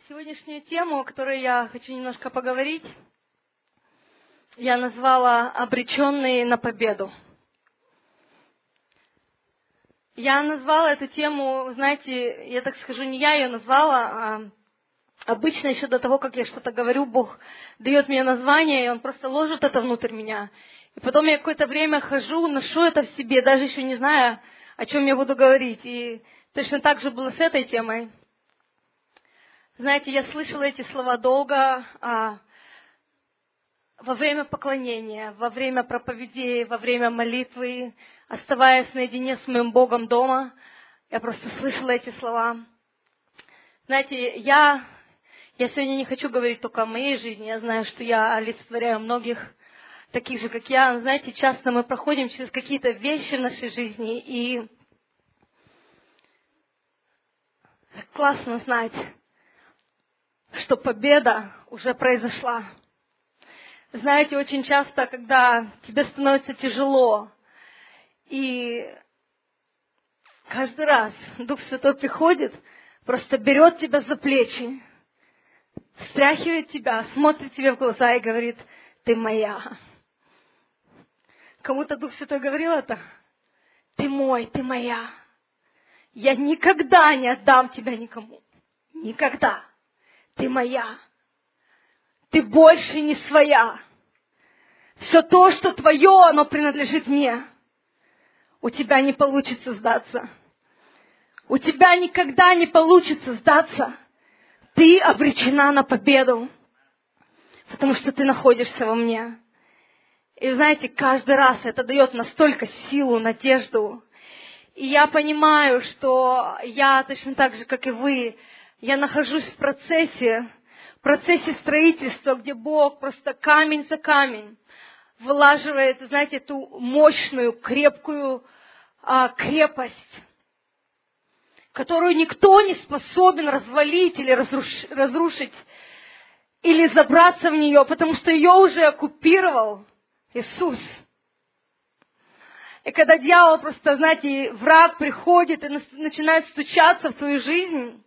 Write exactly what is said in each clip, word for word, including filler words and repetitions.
Сегодняшнюю тему, о которой я хочу немножко поговорить, я назвала «Обреченные на победу». Я назвала эту тему, знаете, я так скажу, не я ее назвала, а обычно еще до того, как я что-то говорю, Бог дает мне название, и Он просто ложит это внутрь меня. И потом я какое-то время хожу, ношу это в себе, даже еще не зная, о чем я буду говорить. И точно так же было с этой темой. Знаете, я слышала эти слова долго а, во время поклонения, во время проповедей, во время молитвы, оставаясь наедине с моим Богом дома. Я просто слышала эти слова. Знаете, я, я сегодня не хочу говорить только о моей жизни. Я знаю, что я олицетворяю многих таких же, как я. Знаете, часто мы проходим через какие-то вещи в нашей жизни, и классно знать, что победа уже произошла. Знаете, очень часто, когда тебе становится тяжело, и каждый раз Дух Святой приходит, просто берет тебя за плечи, встряхивает тебя, смотрит тебе в глаза и говорит: «Ты моя». Кому-то Дух Святой говорил это: «Ты мой, ты моя. Я никогда не отдам тебя никому. Никогда. Ты моя. Ты больше не своя. Все то, что твое, оно принадлежит мне. У тебя не получится сдаться. У тебя никогда не получится сдаться. Ты обречена на победу, потому что ты находишься во мне». И знаете, каждый раз это дает настолько силу, надежду. И я понимаю, что я точно так же, как и вы, я нахожусь в процессе, в процессе строительства, где Бог просто камень за камень вылаживает, знаете, эту мощную, крепкую а, крепость, которую никто не способен развалить или разруш- разрушить, или забраться в нее, потому что ее уже оккупировал Иисус. И когда дьявол просто, знаете, враг приходит и начинает стучаться в твою жизнь,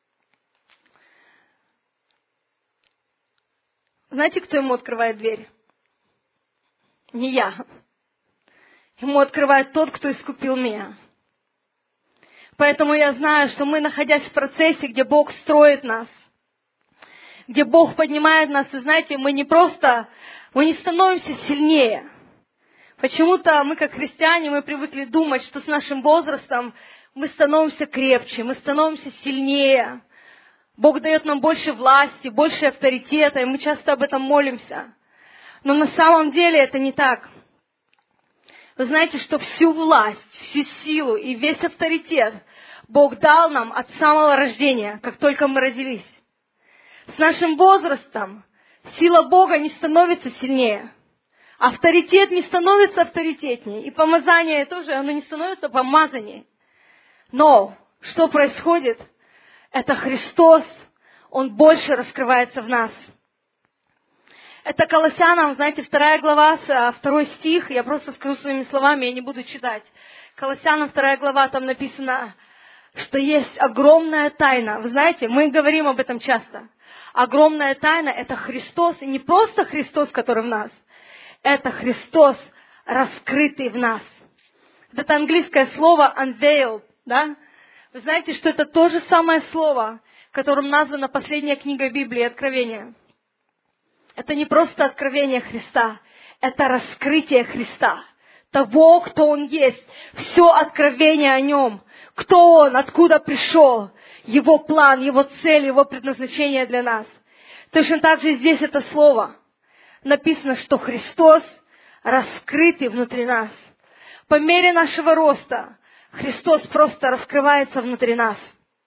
знаете, кто ему открывает дверь? Не я. Ему открывает тот, кто искупил меня. Поэтому я знаю, что мы, находясь в процессе, где Бог строит нас, где Бог поднимает нас, и знаете, мы не просто, мы не становимся сильнее. Почему-то мы, как христиане, мы привыкли думать, что с нашим возрастом мы становимся крепче, мы становимся сильнее. Бог дает нам больше власти, больше авторитета, и мы часто об этом молимся. Но на самом деле это не так. Вы знаете, что всю власть, всю силу и весь авторитет Бог дал нам от самого рождения, как только мы родились. С нашим возрастом сила Бога не становится сильнее. Авторитет не становится авторитетнее. И помазание тоже, оно не становится помазанием. Но что происходит? Это Христос, Он больше раскрывается в нас. Это Колоссянам, знаете, вторая глава, второй стих, я просто скажу своими словами, я не буду читать. Колоссянам вторая глава, там написано, что есть огромная тайна. Вы знаете, мы говорим об этом часто. Огромная тайна – это Христос, и не просто Христос, который в нас. Это Христос, раскрытый в нас. Это английское слово unveiled, да? Вы знаете, что это то же самое слово, которым названа последняя книга Библии, Откровение. Это не просто откровение Христа, это раскрытие Христа, того, кто Он есть, все откровение о Нем, кто Он, откуда пришел, Его план, Его цель, Его предназначение для нас. Точно так же здесь это слово. Написано, что Христос раскрытый внутри нас. По мере нашего роста Христос просто раскрывается внутри нас.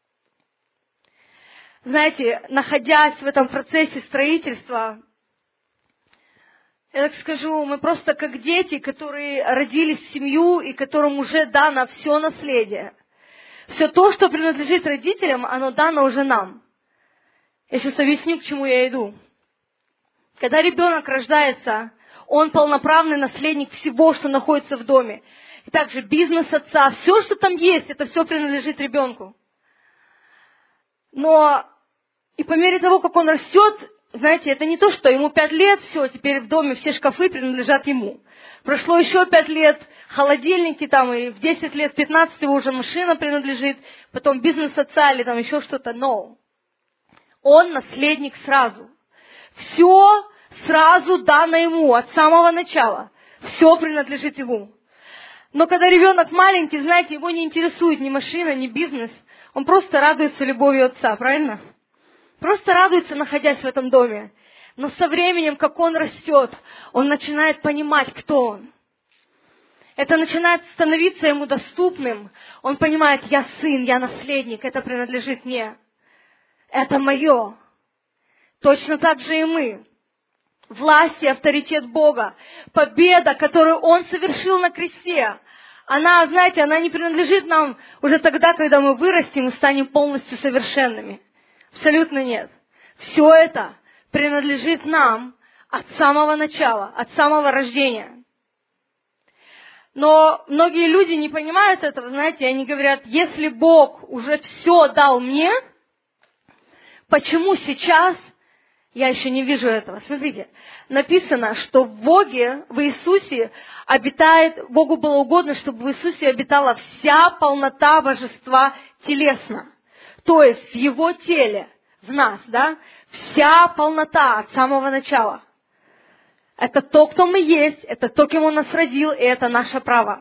Знаете, находясь в этом процессе строительства, я так скажу, мы просто как дети, которые родились в семью и которым уже дано все наследие. Все то, что принадлежит родителям, оно дано уже нам. Я сейчас объясню, к чему я иду. Когда ребенок рождается, он полноправный наследник всего, что находится в доме. И также бизнес отца, все, что там есть, это все принадлежит ребенку. Но И по мере того, как он растет, знаете, это не то, что ему пять лет, все, теперь в доме все шкафы принадлежат ему. Прошло еще пять лет, холодильники там, и в десять лет, пятнадцать его уже машина принадлежит, потом бизнес отца или там еще что-то. Но он наследник сразу. Все сразу дано ему от самого начала. Все принадлежит ему. Но когда ребенок маленький, знаете, его не интересует ни машина, ни бизнес. Он просто радуется любовью отца, правильно? Просто радуется, находясь в этом доме. Но со временем, как он растет, он начинает понимать, кто он. Это начинает становиться ему доступным. Он понимает, я сын, я наследник, это принадлежит мне. Это мое. Точно так же и мы. Власть и авторитет Бога, победа, которую Он совершил на кресте, она, знаете, она не принадлежит нам уже тогда, когда мы вырастем и станем полностью совершенными. Абсолютно нет. Все это принадлежит нам от самого начала, от самого рождения. Но многие люди не понимают этого, знаете, они говорят, если Бог уже все дал мне, почему сейчас я еще не вижу этого? Смотрите, написано, что в Боге, в Иисусе обитает, Богу было угодно, чтобы в Иисусе обитала вся полнота божества телесно. То есть в Его теле, в нас, да, вся полнота от самого начала. Это то, кто мы есть, это то, кем Он нас родил, и это наше право.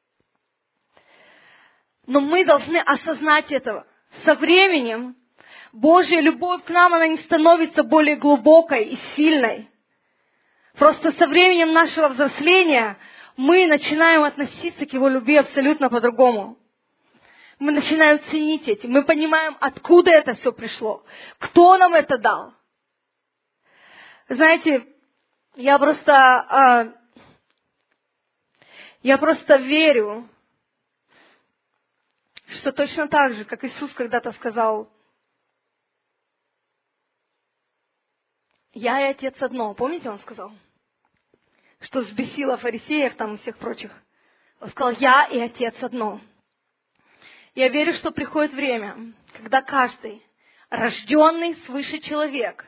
Но мы должны осознать этого. Со временем Божья любовь к нам, она не становится более глубокой и сильной. Просто со временем нашего взросления мы начинаем относиться к Его любви абсолютно по-другому. Мы начинаем ценить эти, мы понимаем, откуда это все пришло, кто нам это дал. Знаете, я просто, я просто верю, что точно так же, как Иисус когда-то сказал, я и Отец одно. Помните, Он сказал? Что взбесило фарисеев там и всех прочих. Он сказал, я и Отец одно. Я верю, что приходит время, когда каждый рожденный свыше человек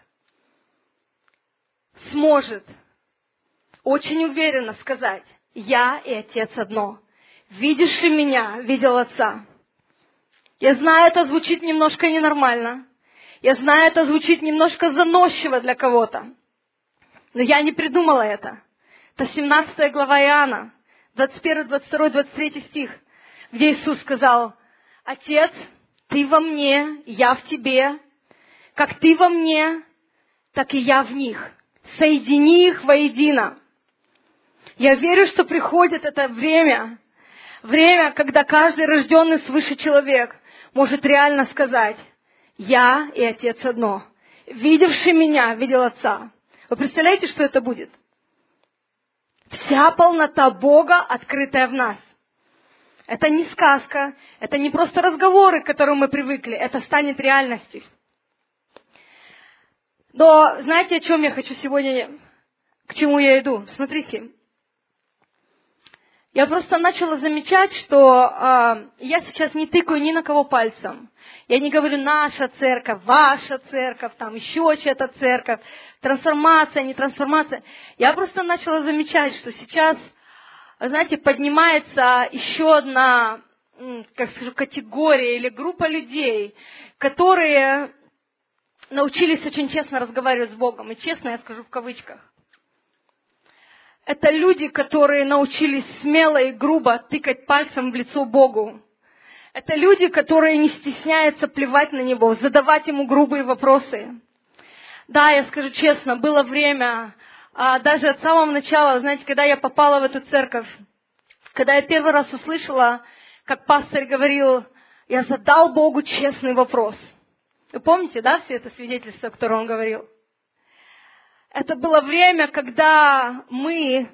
сможет очень уверенно сказать, я и Отец одно. Видевший меня, видел Отца. Я знаю, это звучит немножко ненормально. Я знаю, это звучит немножко заносчиво для кого-то. Но я не придумала это. Это семнадцатая глава Иоанна, двадцать первый, двадцать второй, двадцать третий стих, где Иисус сказал, Отец, Ты во мне, я в Тебе. Как Ты во мне, так и я в них. Соедини их воедино. Я верю, что приходит это время, время, когда каждый рожденный свыше человек может реально сказать, я и Отец одно. Видевший меня, видел Отца. Вы представляете, что это будет? Вся полнота Бога, открытая в нас. Это не сказка, это не просто разговоры, к которым мы привыкли, это станет реальностью. Но знаете, о чем я хочу сегодня, к чему я иду? Смотрите. Я просто начала замечать, что э, я сейчас не тыкаю ни на кого пальцем. Я не говорю наша церковь, ваша церковь, там еще чья-то церковь, трансформация, не трансформация. Я просто начала замечать, что сейчас, знаете, поднимается еще одна, как скажу, категория или группа людей, которые научились очень честно разговаривать с Богом. И честно я скажу в кавычках. Это люди, которые научились смело и грубо тыкать пальцем в лицо Богу. Это люди, которые не стесняются плевать на Него, задавать Ему грубые вопросы. Да, я скажу честно, было время, даже от самого начала, знаете, когда я попала в эту церковь, когда я первый раз услышала, как пастор говорил, я задал Богу честный вопрос. Вы помните, да, все это свидетельство, которое он говорил? Это было время, когда мы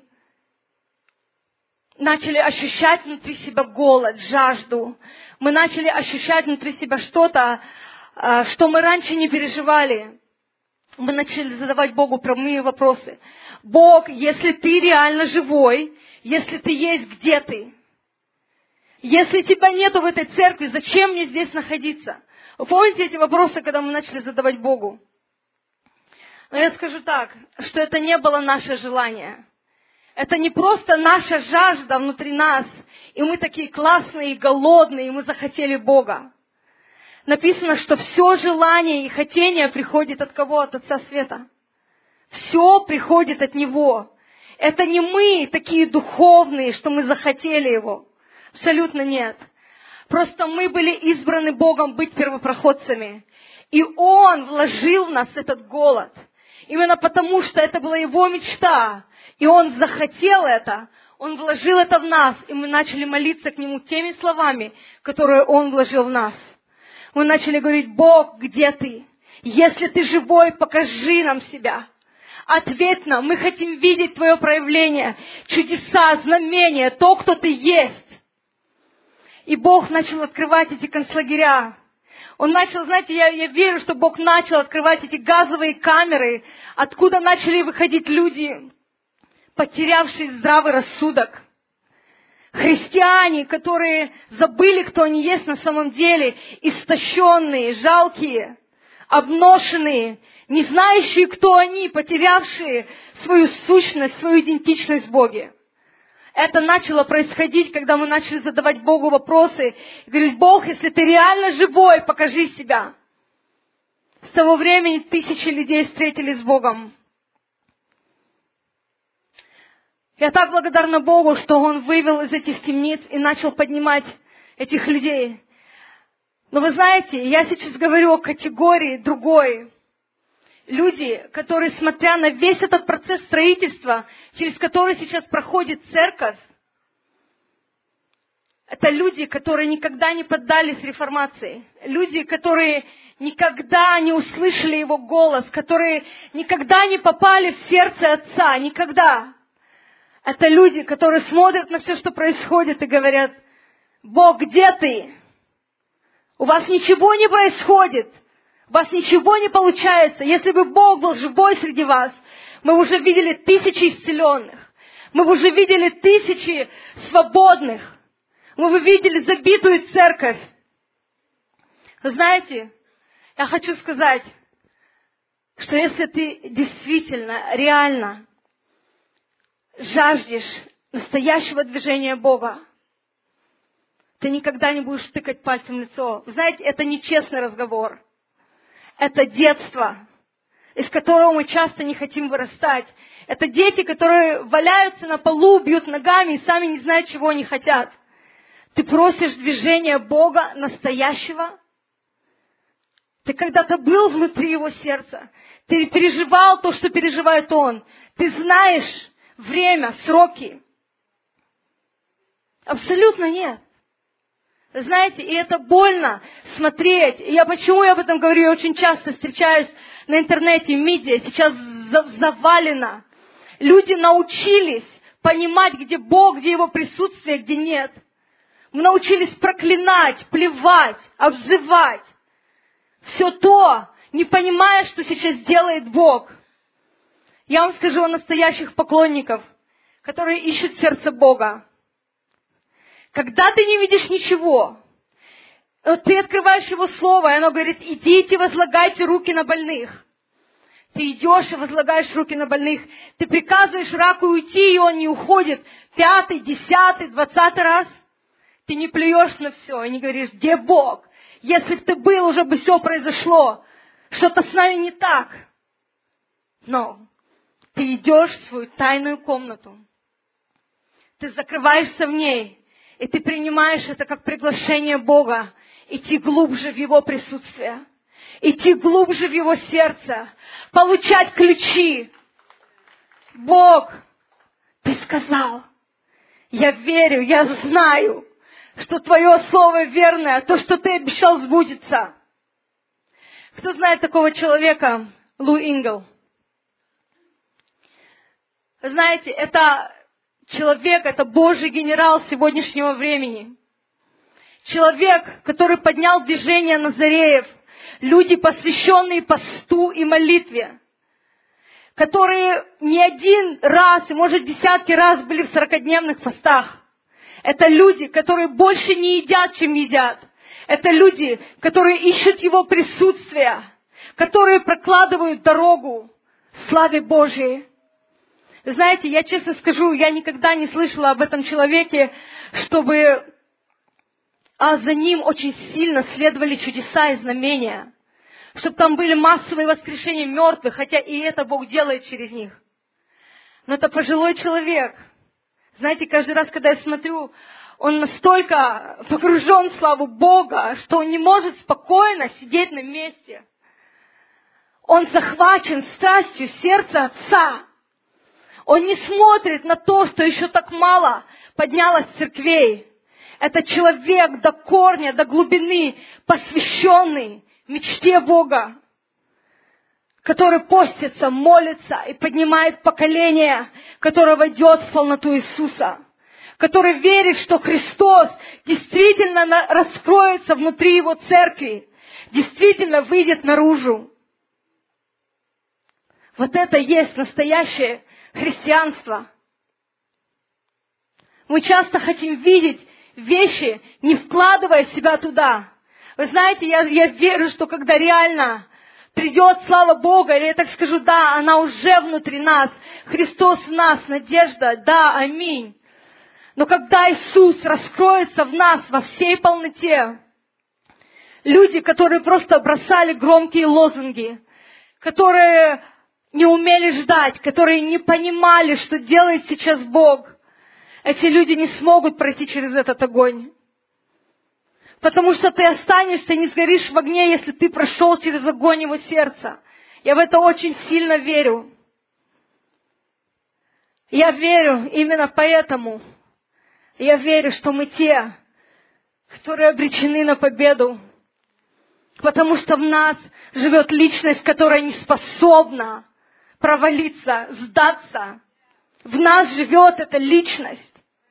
начали ощущать внутри себя голод, жажду. Мы начали ощущать внутри себя что-то, что мы раньше не переживали. Мы начали задавать Богу прямые вопросы. Бог, если Ты реально живой, если Ты есть, где Ты? Если Тебя нету в этой церкви, зачем мне здесь находиться? Вы помните эти вопросы, когда мы начали задавать Богу? Но я скажу так, что это не было наше желание. Это не просто наша жажда внутри нас, и мы такие классные и голодные, и мы захотели Бога. Написано, что все желание и хотение приходит от кого? От Отца Света. Все приходит от Него. Это не мы такие духовные, что мы захотели Его. Абсолютно нет. Просто мы были избраны Богом быть первопроходцами. И Он вложил в нас этот голод. Именно потому, что это была Его мечта. И Он захотел это. Он вложил это в нас. И мы начали молиться к Нему теми словами, которые Он вложил в нас. Мы начали говорить: Бог, где Ты? Если Ты живой, покажи нам себя. Ответь нам, мы хотим видеть Твое проявление, чудеса, знамения, то, кто Ты есть. И Бог начал открывать эти концлагеря. Он начал, знаете, я, я верю, что Бог начал открывать эти газовые камеры, откуда начали выходить люди, потерявшие здравый рассудок. Христиане, которые забыли, кто они есть на самом деле, истощенные, жалкие, обношенные, не знающие, кто они, потерявшие свою сущность, свою идентичность в Боге. Это начало происходить, когда мы начали задавать Богу вопросы и говорить: Бог, если Ты реально живой, покажи себя. С того времени тысячи людей встретились с Богом. Я так благодарна Богу, что Он вывел из этих темниц и начал поднимать этих людей. Но вы знаете, я сейчас говорю о категории другой. Люди, которые, смотря на весь этот процесс строительства, через который сейчас проходит церковь, это люди, которые никогда не поддались реформации. Люди, которые никогда не услышали Его голос, которые никогда не попали в сердце Отца, никогда. Это люди, которые смотрят на все, что происходит, и говорят: Бог, где Ты? У вас ничего не происходит. У вас ничего не получается. Если бы Бог был живой среди вас, мы бы уже видели тысячи исцеленных. Мы бы уже видели тысячи свободных. Мы бы видели забитую церковь. Знаете, я хочу сказать, что если ты действительно, реально жаждешь настоящего движения Бога, ты никогда не будешь тыкать пальцем в лицо. Вы знаете, это нечестный разговор. Это детство, из которого мы часто не хотим вырастать. Это дети, которые валяются на полу, бьют ногами и сами не знают, чего они хотят. Ты просишь движения Бога настоящего? Ты когда-то был внутри Его сердца. Ты переживал то, что переживает Он. Ты знаешь время, сроки. Абсолютно нет. Знаете, и это больно смотреть. И я почему я об этом говорю? Я очень часто встречаюсь на интернете, в медиа. Сейчас завалено. Люди научились понимать, где Бог, где Его присутствие, где нет. Мы научились проклинать, плевать, обзывать. Все то, не понимая, что сейчас делает Бог. Я вам скажу о настоящих поклонников, которые ищут сердце Бога. Когда ты не видишь ничего, ты открываешь Его Слово, и оно говорит: идите, возлагайте руки на больных. Ты идешь и возлагаешь руки на больных. Ты приказываешь раку уйти, и он не уходит. Пятый, десятый, двадцатый раз. Ты не плюешь на все и не говоришь: где Бог? Если бы ты был, уже бы все произошло. Что-то с нами не так. Но ты идешь в свою тайную комнату. Ты закрываешься в ней. И ты принимаешь это как приглашение Бога идти глубже в Его присутствие, идти глубже в Его сердце, получать ключи. Бог, Ты сказал, я верю, я знаю, что Твое Слово верное, то, что Ты обещал, сбудется. Кто знает такого человека? Лу Ингл. Знаете, это... Человек – это Божий генерал сегодняшнего времени. Человек, который поднял движение Назареев. Люди, посвященные посту и молитве. Которые не один раз, и может десятки раз были в сорокадневных постах. Это люди, которые больше не едят, чем едят. Это люди, которые ищут Его присутствия, которые прокладывают дорогу славе Божьей. Знаете, я честно скажу, я никогда не слышала об этом человеке, чтобы а за ним очень сильно следовали чудеса и знамения, чтобы там были массовые воскрешения мертвых, хотя и это Бог делает через них. Но это пожилой человек. Знаете, каждый раз, когда я смотрю, он настолько погружен в славу Бога, что он не может спокойно сидеть на месте. Он захвачен страстью сердца Отца. Он не смотрит на то, что еще так мало поднялось церквей. Это человек до корня, до глубины, посвященный мечте Бога, который постится, молится и поднимает поколение, которое войдет в полноту Иисуса, который верит, что Христос действительно раскроется внутри Его церкви, действительно выйдет наружу. Вот это и есть настоящее христианство. Мы часто хотим видеть вещи, не вкладывая себя туда. Вы знаете, я, я верю, что когда реально придет слава Бога, или я так скажу, да, она уже внутри нас, Христос в нас, надежда, да, аминь. Но когда Иисус раскроется в нас во всей полноте, люди, которые просто бросали громкие лозунги, которые не умели ждать, которые не понимали, что делает сейчас Бог, эти люди не смогут пройти через этот огонь. Потому что ты останешься, не сгоришь в огне, если ты прошел через огонь Его сердца. Я в это очень сильно верю. Я верю именно поэтому. Я верю, что мы те, которые обречены на победу. Потому что в нас живет личность, которая не способна провалиться, сдаться. В нас живет эта личность.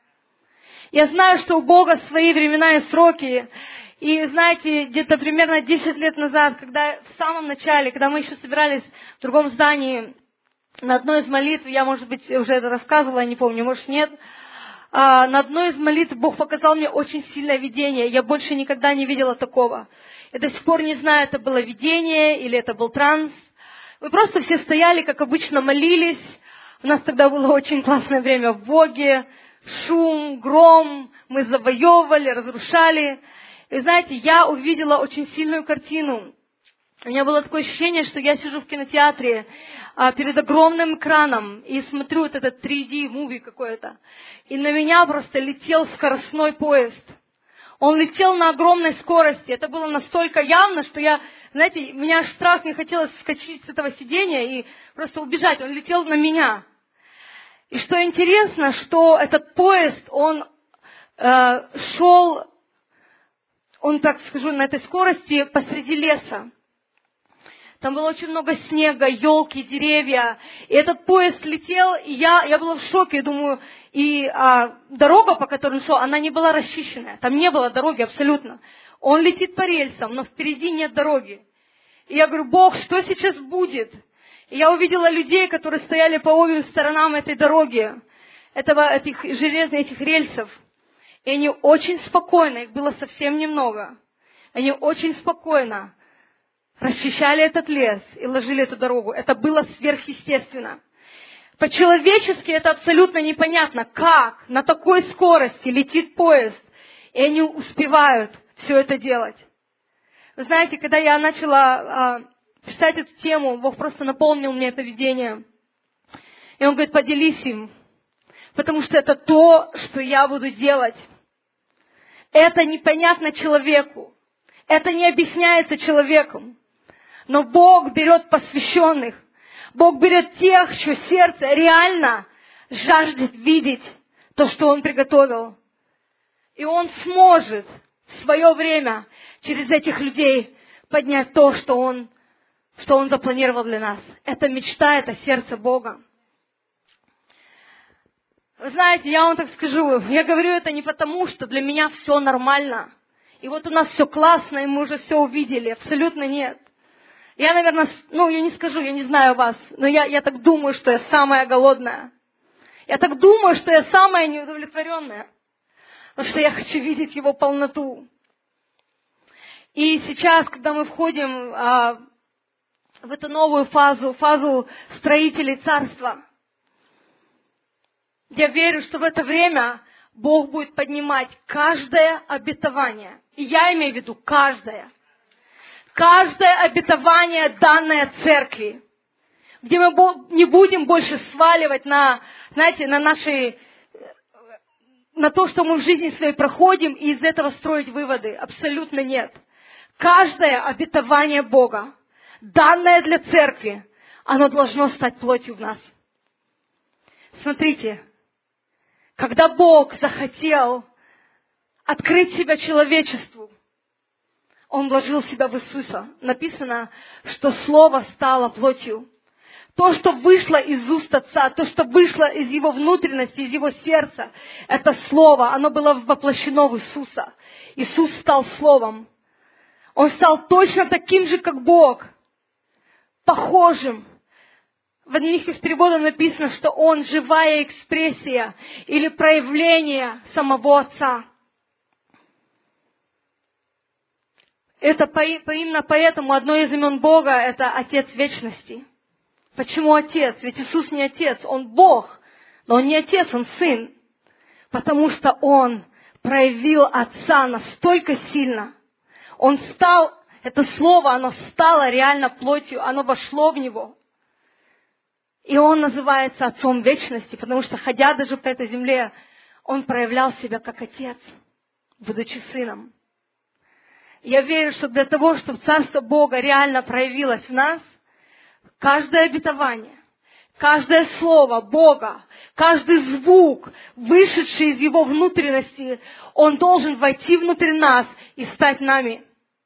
Я знаю, что у Бога свои времена и сроки. И знаете, где-то примерно десять лет назад, когда в самом начале, когда мы еще собирались в другом здании, на одной из молитв, я, может быть, уже это рассказывала, не помню, может, нет, а, на одной из молитв Бог показал мне очень сильное видение. Я больше никогда не видела такого. Я до сих пор не знаю, это было видение или это был транс. Мы просто все стояли, как обычно, молились. У нас тогда было очень классное время в Боге. Шум, гром, мы завоевывали, разрушали. И знаете, я увидела очень сильную картину. У меня было такое ощущение, что я сижу в кинотеатре а, перед огромным экраном и смотрю вот этот три дэ-муви какое-то. И на меня просто летел скоростной поезд. Он летел на огромной скорости. Это было настолько явно, что я, знаете, меня аж страх, мне хотелось вскочить с этого сидения и просто убежать. Он летел на меня. И что интересно, что этот поезд, он э, шел, он, так скажу, на этой скорости посреди леса. Там было очень много снега, елки, деревья. И этот поезд летел, и я, я была в шоке, думаю, и а, дорога, по которой он шел, она не была расчищенная. Там не было дороги абсолютно. Он летит по рельсам, но впереди нет дороги. И я говорю, Бог, что сейчас будет? И я увидела людей, которые стояли по обеим сторонам этой дороги, этого, этих железных этих рельсов. И они очень спокойно, их было совсем немного, они очень спокойно расчищали этот лес и ложили эту дорогу. Это было сверхъестественно. По-человечески это абсолютно непонятно, как на такой скорости летит поезд, и они успевают все это делать. Вы знаете, когда я начала читать эту тему, Бог просто наполнил мне это видение. И Он говорит, поделись им, потому что это то, что я буду делать. Это непонятно человеку, это не объясняется человеком. Но Бог берет посвященных, Бог берет тех, чье сердце реально жаждет видеть то, что Он приготовил. И Он сможет в свое время через этих людей поднять то, что Он, что Он запланировал для нас. Это мечта, это сердце Бога. Вы знаете, я вам так скажу, я говорю это не потому, что для меня все нормально. И вот у нас все классно, и мы уже все увидели. Абсолютно нет. Я, наверное, ну, я не скажу, я не знаю вас, но я, я так думаю, что я самая голодная. Я так думаю, что я самая неудовлетворенная. Потому что я хочу видеть Его полноту. И сейчас, когда мы входим а, в эту новую фазу, фазу строителей царства, я верю, что в это время Бог будет поднимать каждое обетование. И я имею в виду каждое. Каждое обетование, данное церкви. Где мы не будем больше сваливать на, знаете, на наши, на то, что мы в жизни своей проходим, и из этого строить выводы. Абсолютно нет. Каждое обетование Бога, данное для церкви, оно должно стать плотью в нас. Смотрите, когда Бог захотел открыть себя человечеству, Он вложил себя в Иисуса. Написано, что Слово стало плотью. То, что вышло из уст Отца, то, что вышло из Его внутренности, из Его сердца, это Слово, оно было воплощено в Иисуса. Иисус стал Словом. Он стал точно таким же, как Бог, похожим. В одних из переводов написано, что Он живая экспрессия или проявление самого Отца. Это по, по, именно поэтому одно из имен Бога – это Отец Вечности. Почему Отец? Ведь Иисус не Отец, Он Бог, но Он не Отец, Он Сын. Потому что Он проявил Отца настолько сильно. Он стал, это Слово, оно стало реально плотью, оно вошло в Него. И Он называется Отцом Вечности, потому что, ходя даже по этой земле, Он проявлял себя как Отец, будучи Сыном. Я верю, что для того, чтобы Царство Бога реально проявилось в нас, каждое обетование, каждое слово Бога, каждый звук, вышедший из Его внутренности, он должен войти внутрь нас и стать нами.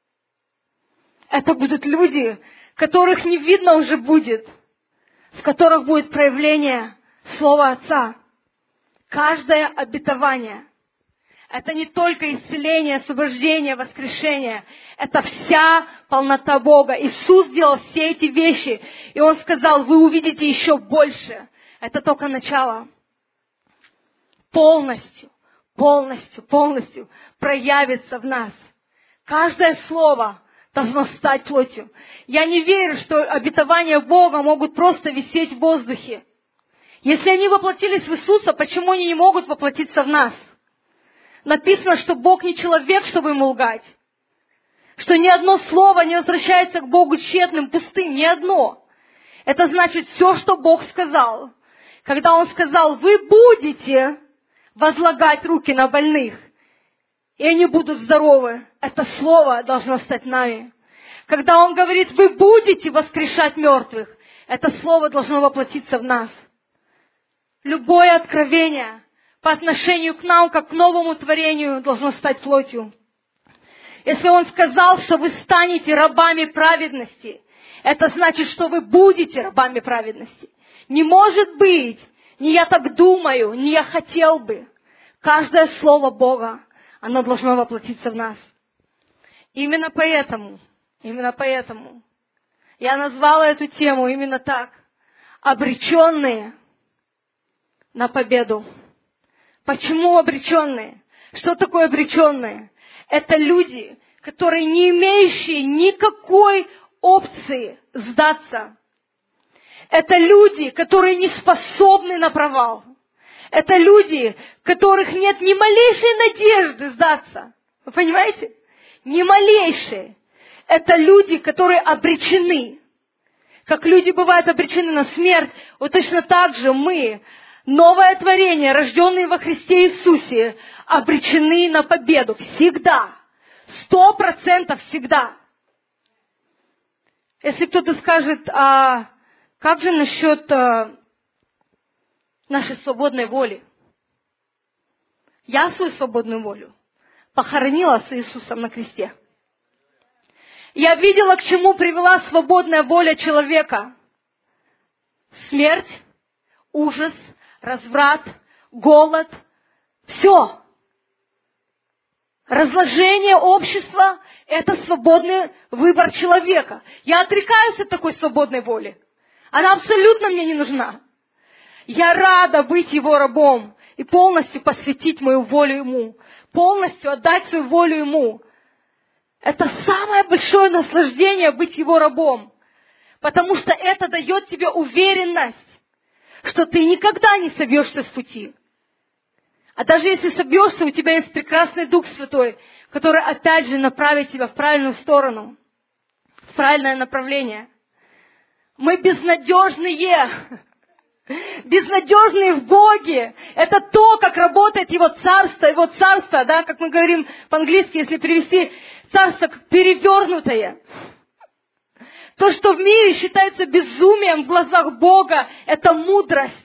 Это будут люди, которых не видно уже будет, в которых будет проявление Слова Отца. Каждое обетование. Это не только исцеление, освобождение, воскрешение. Это вся полнота Бога. Иисус сделал все эти вещи, и Он сказал, вы увидите еще больше. Это только начало. Полностью, полностью, полностью проявится в нас. Каждое слово должно стать плотью. Я не верю, что обетования Бога могут просто висеть в воздухе. Если они воплотились в Иисуса, почему они не могут воплотиться в нас? Написано, что Бог не человек, чтобы ему лгать. Что ни одно слово не возвращается к Богу тщетным, пустым, ни одно. Это значит, все, что Бог сказал. Когда Он сказал, вы будете возлагать руки на больных, и они будут здоровы, это слово должно стать нами. Когда Он говорит, вы будете воскрешать мертвых, это слово должно воплотиться в нас. Любое откровение по отношению к нам, как к новому творению, должно стать плотью. Если Он сказал, что вы станете рабами праведности, это значит, что вы будете рабами праведности. Не может быть, не я так думаю, не я хотел бы. Каждое слово Бога, оно должно воплотиться в нас. Именно поэтому, именно поэтому я назвала эту тему именно так. Обреченные на победу. Почему обреченные? Что такое обреченные? Это люди, которые не имеющие никакой опции сдаться. Это люди, которые не способны на провал. Это люди, у которых нет ни малейшей надежды сдаться. Вы понимаете? Ни малейшей. Это люди, которые обречены. Как люди бывают обречены на смерть, вот точно так же мы, новое творение, рожденные во Христе Иисусе, обречены на победу. Всегда. Сто процентов всегда. Если кто-то скажет, а как же насчет а, нашей свободной воли? Я свою свободную волю похоронила с Иисусом на кресте. Я видела, к чему привела свободная воля человека. Смерть, ужас, разврат, голод. Все. Разложение общества – это свободный выбор человека. Я отрекаюсь от такой свободной воли. Она абсолютно мне не нужна. Я рада быть Его рабом и полностью посвятить мою волю Ему. Полностью отдать свою волю Ему. Это самое большое наслаждение быть Его рабом. Потому что это дает тебе уверенность, что ты никогда не собьешься с пути. А даже если собьешься, у тебя есть прекрасный Дух Святой, который опять же направит тебя в правильную сторону, в правильное направление. Мы безнадежные. Безнадежные в Боге. Это то, как работает Его Царство. Его Царство, да, как мы говорим по-английски, если перевести Царство как перевернутое. То, что в мире считается безумием в глазах Бога, это мудрость.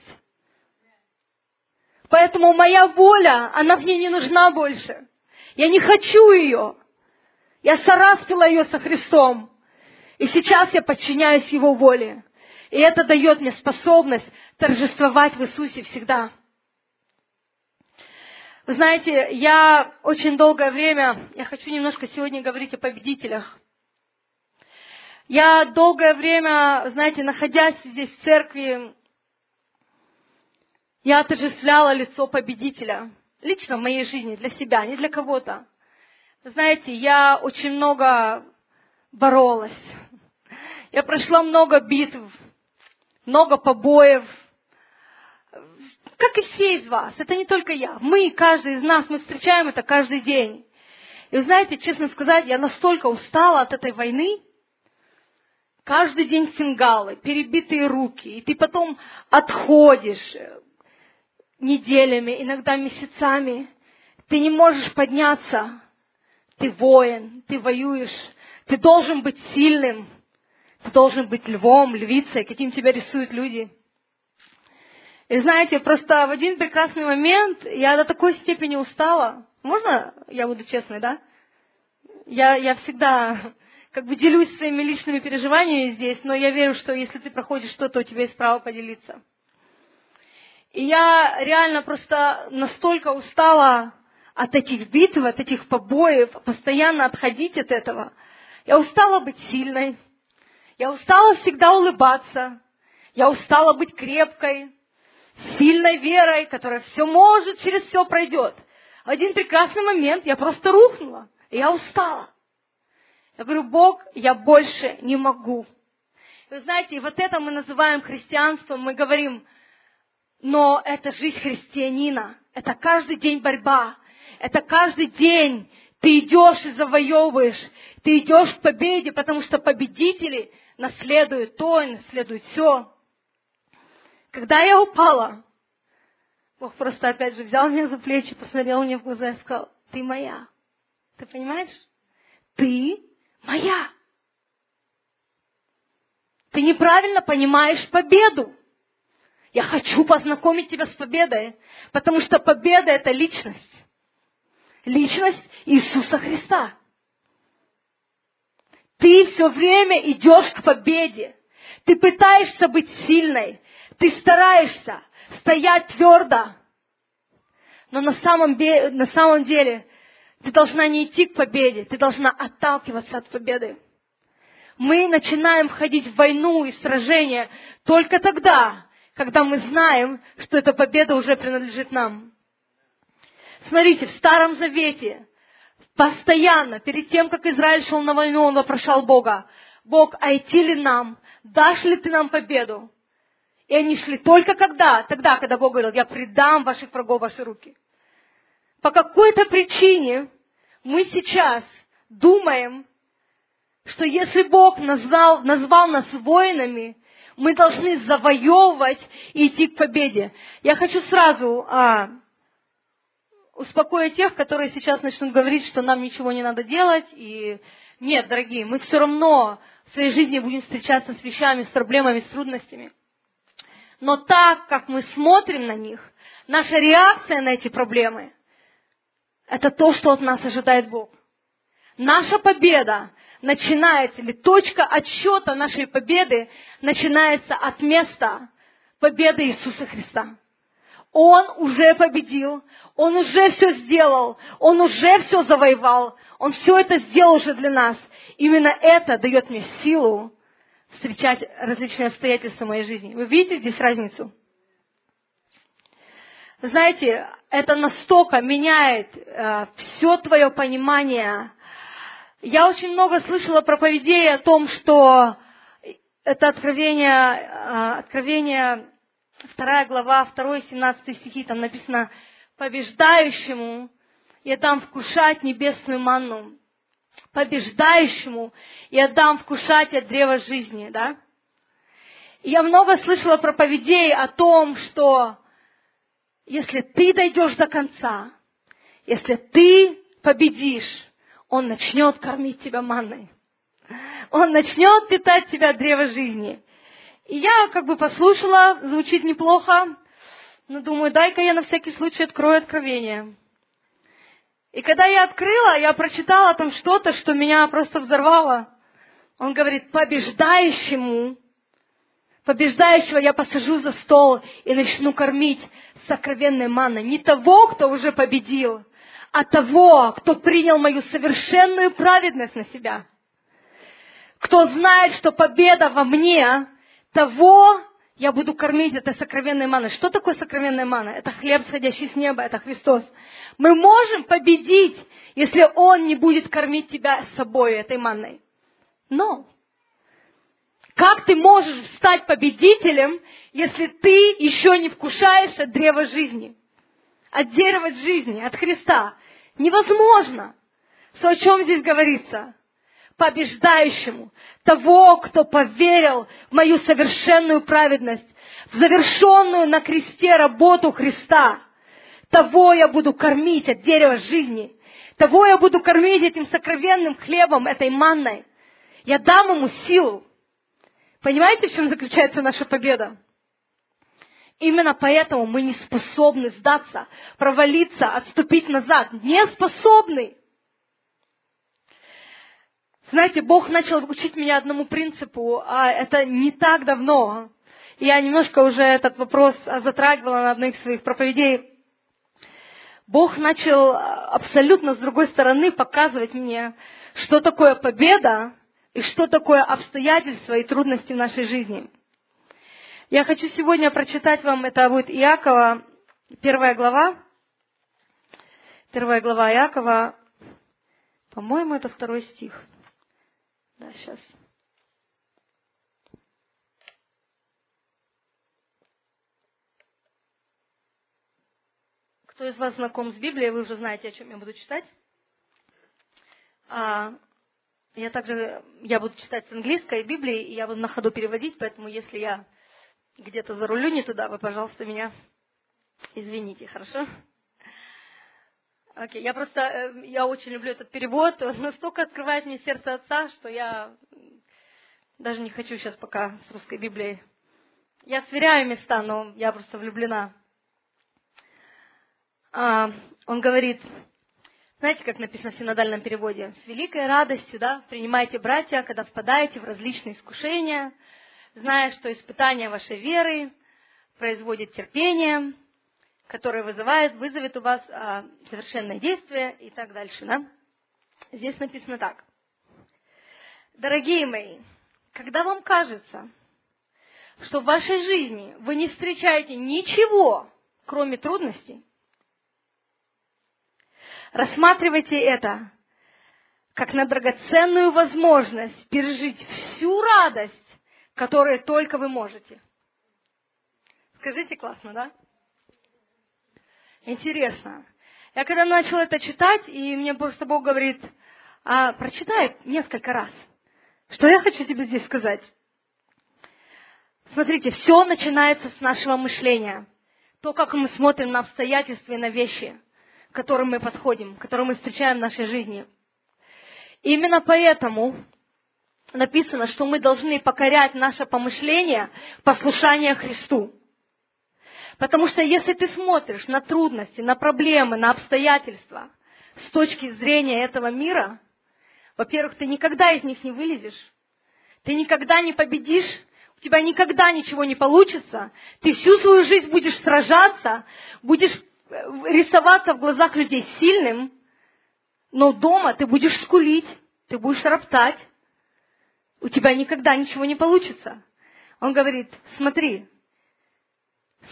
Поэтому моя воля, она мне не нужна больше. Я не хочу ее. Я сораспила ее со Христом. И сейчас я подчиняюсь Его воле. И это дает мне способность торжествовать в Иисусе всегда. Вы знаете, я очень долгое время, я хочу немножко сегодня говорить о победителях. Я долгое время, знаете, находясь здесь в церкви, я отождествляла лицо победителя. Лично в моей жизни, для себя, не для кого-то. Знаете, я очень много боролась. Я прошла много битв, много побоев. Как и все из вас. Это не только я. Мы, каждый из нас, мы встречаем это каждый день. И вы знаете, честно сказать, я настолько устала от этой войны. Каждый день фингалы, перебитые руки. И ты потом отходишь неделями, иногда месяцами. Ты не можешь подняться. Ты воин, ты воюешь. Ты должен быть сильным. Ты должен быть львом, львицей, каким тебя рисуют люди. И знаете, просто в один прекрасный момент я до такой степени устала. Можно я буду честной, да? Я, я всегда как бы делюсь своими личными переживаниями здесь, но я верю, что если ты проходишь что-то, у тебя есть право поделиться. И я реально просто настолько устала от этих битв, от этих побоев, постоянно отходить от этого. Я устала быть сильной. Я устала всегда улыбаться. Я устала быть крепкой, сильной верой, которая все может, через все пройдет. В один прекрасный момент я просто рухнула. И я устала. Я говорю: Бог, я больше не могу. И вы знаете, и вот это мы называем христианством. Мы говорим, но это жизнь христианина. Это каждый день борьба. Это каждый день ты идешь и завоевываешь. Ты идешь к победе, потому что победители наследуют то и наследуют все. Когда я упала, Бог просто опять же взял меня за плечи, посмотрел мне в глаза и сказал: ты моя. Ты понимаешь? Ты моя. Ты неправильно понимаешь победу. Я хочу познакомить тебя с победой, потому что победа — это личность. Личность Иисуса Христа. Ты все время идешь к победе. Ты пытаешься быть сильной. Ты стараешься стоять твердо. Но на самом, на самом деле ты должна не идти к победе. Ты должна отталкиваться от победы. Мы начинаем входить в войну и сражения только тогда, когда мы знаем, что эта победа уже принадлежит нам. Смотрите, в Старом Завете постоянно, перед тем, как Израиль шел на войну, он вопрошал Бога: Бог, а идти ли нам? Дашь ли ты нам победу? И они шли только когда? Тогда, когда Бог говорил: я предам ваших врагов в ваши руки. По какой-то причине мы сейчас думаем, что если Бог назвал, назвал нас воинами, мы должны завоевывать и идти к победе. Я хочу сразу а, успокоить тех, которые сейчас начнут говорить, что нам ничего не надо делать. И нет, дорогие, мы все равно в своей жизни будем встречаться с вещами, с проблемами, с трудностями. Но так, как мы смотрим на них, наша реакция на эти проблемы — это то, что от нас ожидает Бог. Наша победа начинается, или точка отсчета нашей победы начинается от места победы Иисуса Христа. Он уже победил, Он уже все сделал, Он уже все завоевал, Он все это сделал уже для нас. Именно это дает мне силу встречать различные обстоятельства в моей жизни. Вы видите здесь разницу? Знаете, это настолько меняет э, все твое понимание Я очень много слышала проповедей о том, что это Откровение, Откровение вторая глава, второй, семнадцатый стихи, там написано: «Побеждающему я дам вкушать небесную манну, побеждающему я дам вкушать от древа жизни», да? И я много слышала проповедей о том, что если ты дойдешь до конца, если ты победишь, Он начнет кормить тебя манной. Он начнет питать тебя от древа жизни. И я как бы послушала, звучит неплохо, но думаю, дай-ка я на всякий случай открою Откровение. И когда я открыла, я прочитала там что-то, что меня просто взорвало. Он говорит: побеждающему, побеждающего я посажу за стол и начну кормить сокровенной манной. Не того, кто уже победил, а того, кто принял мою совершенную праведность на себя. Кто знает, что победа во мне, того я буду кормить этой сокровенной манной. Что такое сокровенная манна? Это хлеб, сходящий с неба, это Христос. Мы можем победить, если Он не будет кормить тебя собой этой манной. Но как ты можешь стать победителем, если ты еще не вкушаешь от древа жизни, от дерева жизни, от Христа? Невозможно. Что, о чем здесь говорится? Побеждающему, того, кто поверил в мою совершенную праведность, в завершенную на кресте работу Христа, того я буду кормить от дерева жизни, того я буду кормить этим сокровенным хлебом, этой манной. Я дам ему силу. Понимаете, в чем заключается наша победа? Именно поэтому мы не способны сдаться, провалиться, отступить назад. Не способны. Знаете, Бог начал учить меня одному принципу, а это не так давно. Я немножко уже этот вопрос затрагивала на одной из своих проповедей. Бог начал абсолютно с другой стороны показывать мне, что такое победа и что такое обстоятельства и трудности в нашей жизни. Я хочу сегодня прочитать вам, это будет Иакова, первая глава. Первая глава Иакова, по-моему, это второй стих. Да, сейчас. Кто из вас знаком с Библией, вы уже знаете, о чем я буду читать. А, я также, я буду читать с английской Библии, и я буду на ходу переводить, поэтому если я где-то зарулю не туда, вы, пожалуйста, меня извините, хорошо? Окей, я просто, я очень люблю этот перевод, он настолько открывает мне сердце Отца, что я даже не хочу сейчас пока с русской Библией. Я сверяю места, но я просто влюблена. А, он говорит, знаете, как написано в синодальном переводе? С великой радостью, да, принимайте, братья, когда впадаете в различные искушения, зная, что испытание вашей веры производит терпение, которое вызывает, вызовет у вас а, совершенное действие и так дальше. Да? Здесь написано так. Дорогие мои, когда вам кажется, что в вашей жизни вы не встречаете ничего, кроме трудностей, рассматривайте это как на драгоценную возможность пережить всю радость, которую только вы можете. Скажите, классно, да? Интересно. Я когда начала это читать, и мне просто Бог говорит, а, прочитай несколько раз. Что я хочу тебе здесь сказать? Смотрите, все начинается с нашего мышления. То, как мы смотрим на обстоятельства и на вещи, к которым мы подходим, которые мы встречаем в нашей жизни. Именно поэтому написано, что мы должны покорять наше помышление послушание Христу. Потому что если ты смотришь на трудности, на проблемы, на обстоятельства с точки зрения этого мира, во-первых, ты никогда из них не вылезешь, ты никогда не победишь, у тебя никогда ничего не получится, ты всю свою жизнь будешь сражаться, будешь рисоваться в глазах людей сильным, но дома ты будешь скулить, ты будешь роптать, у тебя никогда ничего не получится. Он говорит, смотри,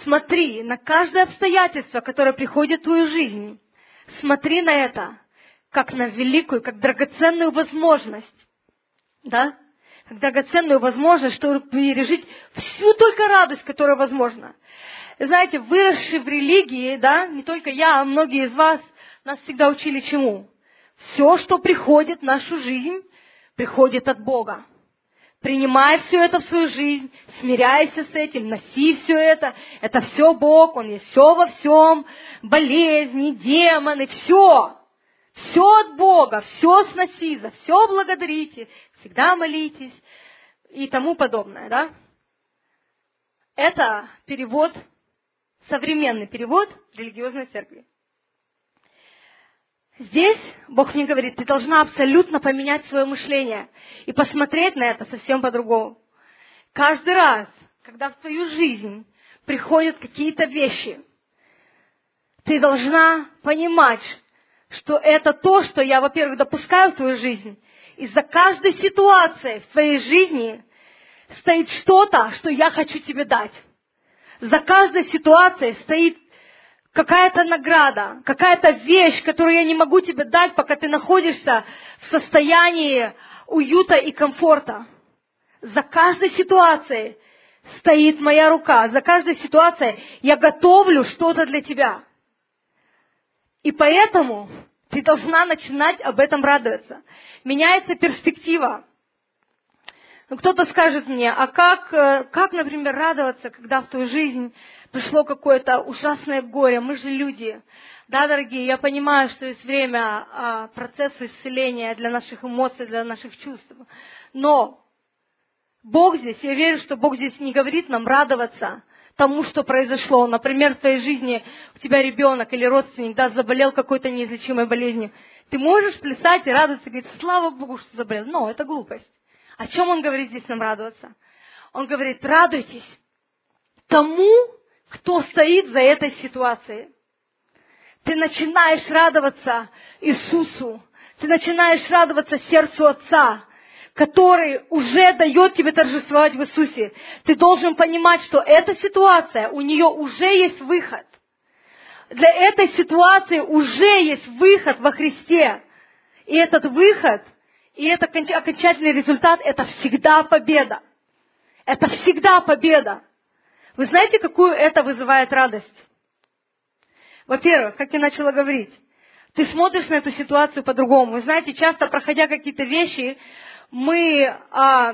смотри на каждое обстоятельство, которое приходит в твою жизнь, смотри на это как на великую, как драгоценную возможность, да, как драгоценную возможность, чтобы пережить всю только радость, которая возможна. Знаете, выросшие в религии, да, не только я, а многие из вас, нас всегда учили чему? Все, что приходит в нашу жизнь, приходит от Бога. Принимай все это в свою жизнь, смиряйся с этим, носи все это. Это все Бог, Он есть все во всем, болезни, демоны, все. Все от Бога, все сноси, за все благодарите, всегда молитесь и тому подобное, да? Это перевод, современный перевод религиозной церкви. Здесь Бог мне говорит, ты должна абсолютно поменять свое мышление и посмотреть на это совсем по-другому. Каждый раз, когда в твою жизнь приходят какие-то вещи, ты должна понимать, что это то, что я, во-первых, допускаю в твою жизнь, и за каждой ситуацией в твоей жизни стоит что-то, что я хочу тебе дать. За каждой ситуацией стоит какая-то награда, какая-то вещь, которую я не могу тебе дать, пока ты находишься в состоянии уюта и комфорта. За каждой ситуацией стоит моя рука, за каждой ситуацией я готовлю что-то для тебя. И поэтому ты должна начинать об этом радоваться. Меняется перспектива. Ну, кто-то скажет мне, а как, как, например, радоваться, когда в твою жизнь пришло какое-то ужасное горе? Мы же люди. Да, дорогие, я понимаю, что есть время а, процессу исцеления для наших эмоций, для наших чувств. Но Бог здесь, я верю, что Бог здесь не говорит нам радоваться тому, что произошло. Например, в твоей жизни у тебя ребенок или родственник, да, заболел какой-то неизлечимой болезнью. Ты можешь плясать и радоваться, и говорить, слава Богу, что заболел. Но это глупость. О чем Он говорит здесь нам радоваться? Он говорит, радуйтесь тому, кто стоит за этой ситуацией. Ты начинаешь радоваться Иисусу. Ты начинаешь радоваться сердцу Отца, который уже дает тебе торжествовать в Иисусе. Ты должен понимать, что эта ситуация, у нее уже есть выход. Для этой ситуации уже есть выход во Христе. И этот выход, и этот окончательный результат, это всегда победа. Это всегда победа. Вы знаете, какую это вызывает радость? Во-первых, как я начала говорить, ты смотришь на эту ситуацию по-другому. Вы знаете, часто, проходя какие-то вещи, мы, а,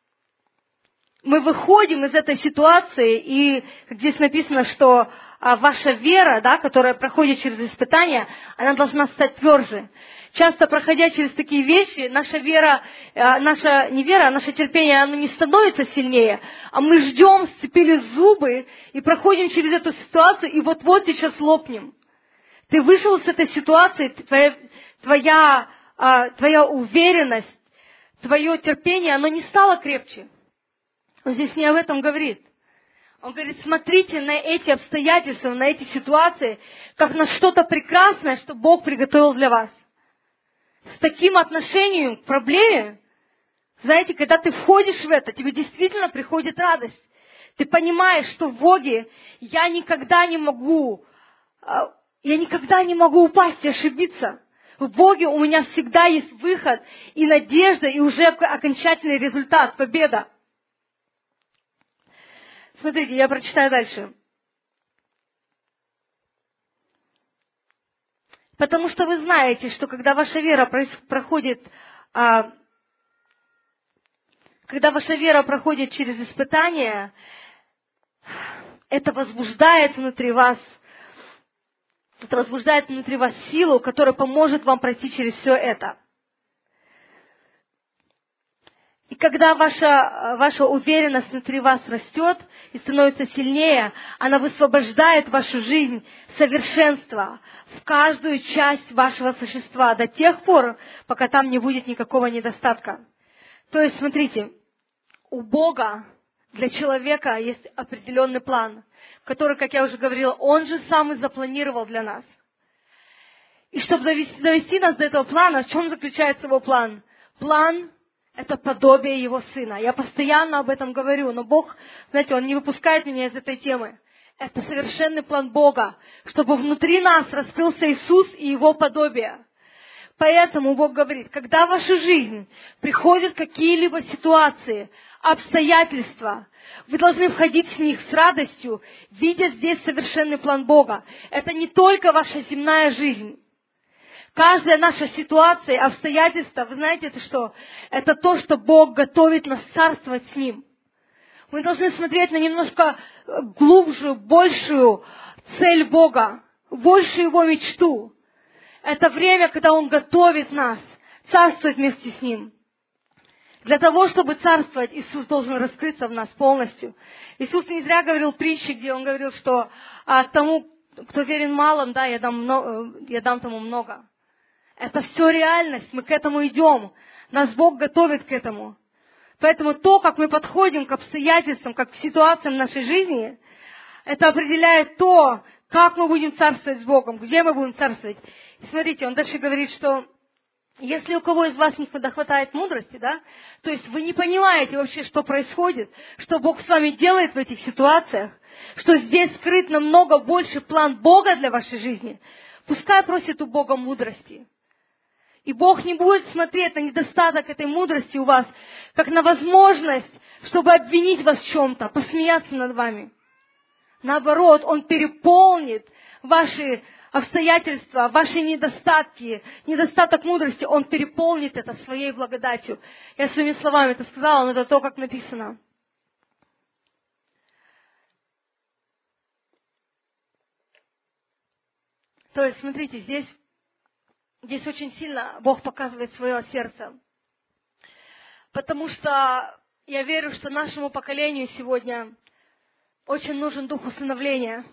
мы выходим из этой ситуации, и как здесь написано, что а, ваша вера, да, которая проходит через испытания, она должна стать тверже. Часто, проходя через такие вещи, наша вера, а, наша не вера, а наше терпение, оно не становится сильнее, а мы ждем, сцепили зубы и проходим через эту ситуацию, и вот-вот сейчас лопнем. Ты вышел с этой ситуации, твоя, твоя, а, твоя уверенность, твое терпение, оно не стало крепче. Он здесь не об этом говорит. Он говорит, смотрите на эти обстоятельства, на эти ситуации, как на что-то прекрасное, что Бог приготовил для вас. С таким отношением к проблеме, знаете, когда ты входишь в это, тебе действительно приходит радость. Ты понимаешь, что в Боге я никогда не могу, я никогда не могу упасть и ошибиться. В Боге у меня всегда есть выход и надежда, и уже окончательный результат, победа. Смотрите, я прочитаю дальше. Потому что вы знаете, что когда ваша вера проходит, когда ваша вера проходит через испытания, это возбуждает внутри вас Это возбуждает внутри вас силу, которая поможет вам пройти через все это. И когда ваша, ваша уверенность внутри вас растет и становится сильнее, она высвобождает вашу жизнь совершенства в каждую часть вашего существа до тех пор, пока там не будет никакого недостатка. То есть, смотрите, у Бога для человека есть определенный план, который, как я уже говорила, Он же сам и запланировал для нас. И чтобы довести, довести нас до этого плана, в чем заключается его план? План – это подобие Его Сына. Я постоянно об этом говорю, но Бог, знаете, Он не выпускает меня из этой темы. Это совершенный план Бога, чтобы внутри нас раскрылся Иисус и Его подобие. Поэтому Бог говорит, когда в вашу жизнь приходят какие-либо ситуации, обстоятельства, вы должны входить в них с радостью, видя здесь совершенный план Бога. Это не только ваша земная жизнь. Каждая наша ситуация, обстоятельства, вы знаете, это что? Это то, что Бог готовит нас царствовать с Ним. Мы должны смотреть на немножко глубже, большую цель Бога, большую Его мечту. Это время, когда Он готовит нас царствовать вместе с Ним. Для того, чтобы царствовать, Иисус должен раскрыться в нас полностью. Иисус не зря говорил притчи, где Он говорил, что а, тому, кто верен малым, да, я дам, много, я дам тому много. Это все реальность, мы к этому идем. Нас Бог готовит к этому. Поэтому то, как мы подходим к обстоятельствам, как к ситуациям в нашей жизни, это определяет то, как мы будем царствовать с Богом, где мы будем царствовать. И смотрите, он дальше говорит, что если у кого из вас не хватает мудрости, да, то есть вы не понимаете вообще, что происходит, что Бог с вами делает в этих ситуациях, что здесь скрыт намного больше план Бога для вашей жизни, пускай просит у Бога мудрости. И Бог не будет смотреть на недостаток этой мудрости у вас, как на возможность, чтобы обвинить вас в чем-то, посмеяться над вами. Наоборот, Он переполнит ваши обстоятельства, ваши недостатки, недостаток мудрости, Он переполнит это своей благодатью. Я своими словами это сказала, но это то, как написано. То есть, смотрите, здесь, здесь очень сильно Бог показывает свое сердце. Потому что я верю, что нашему поколению сегодня очень нужен дух усыновления.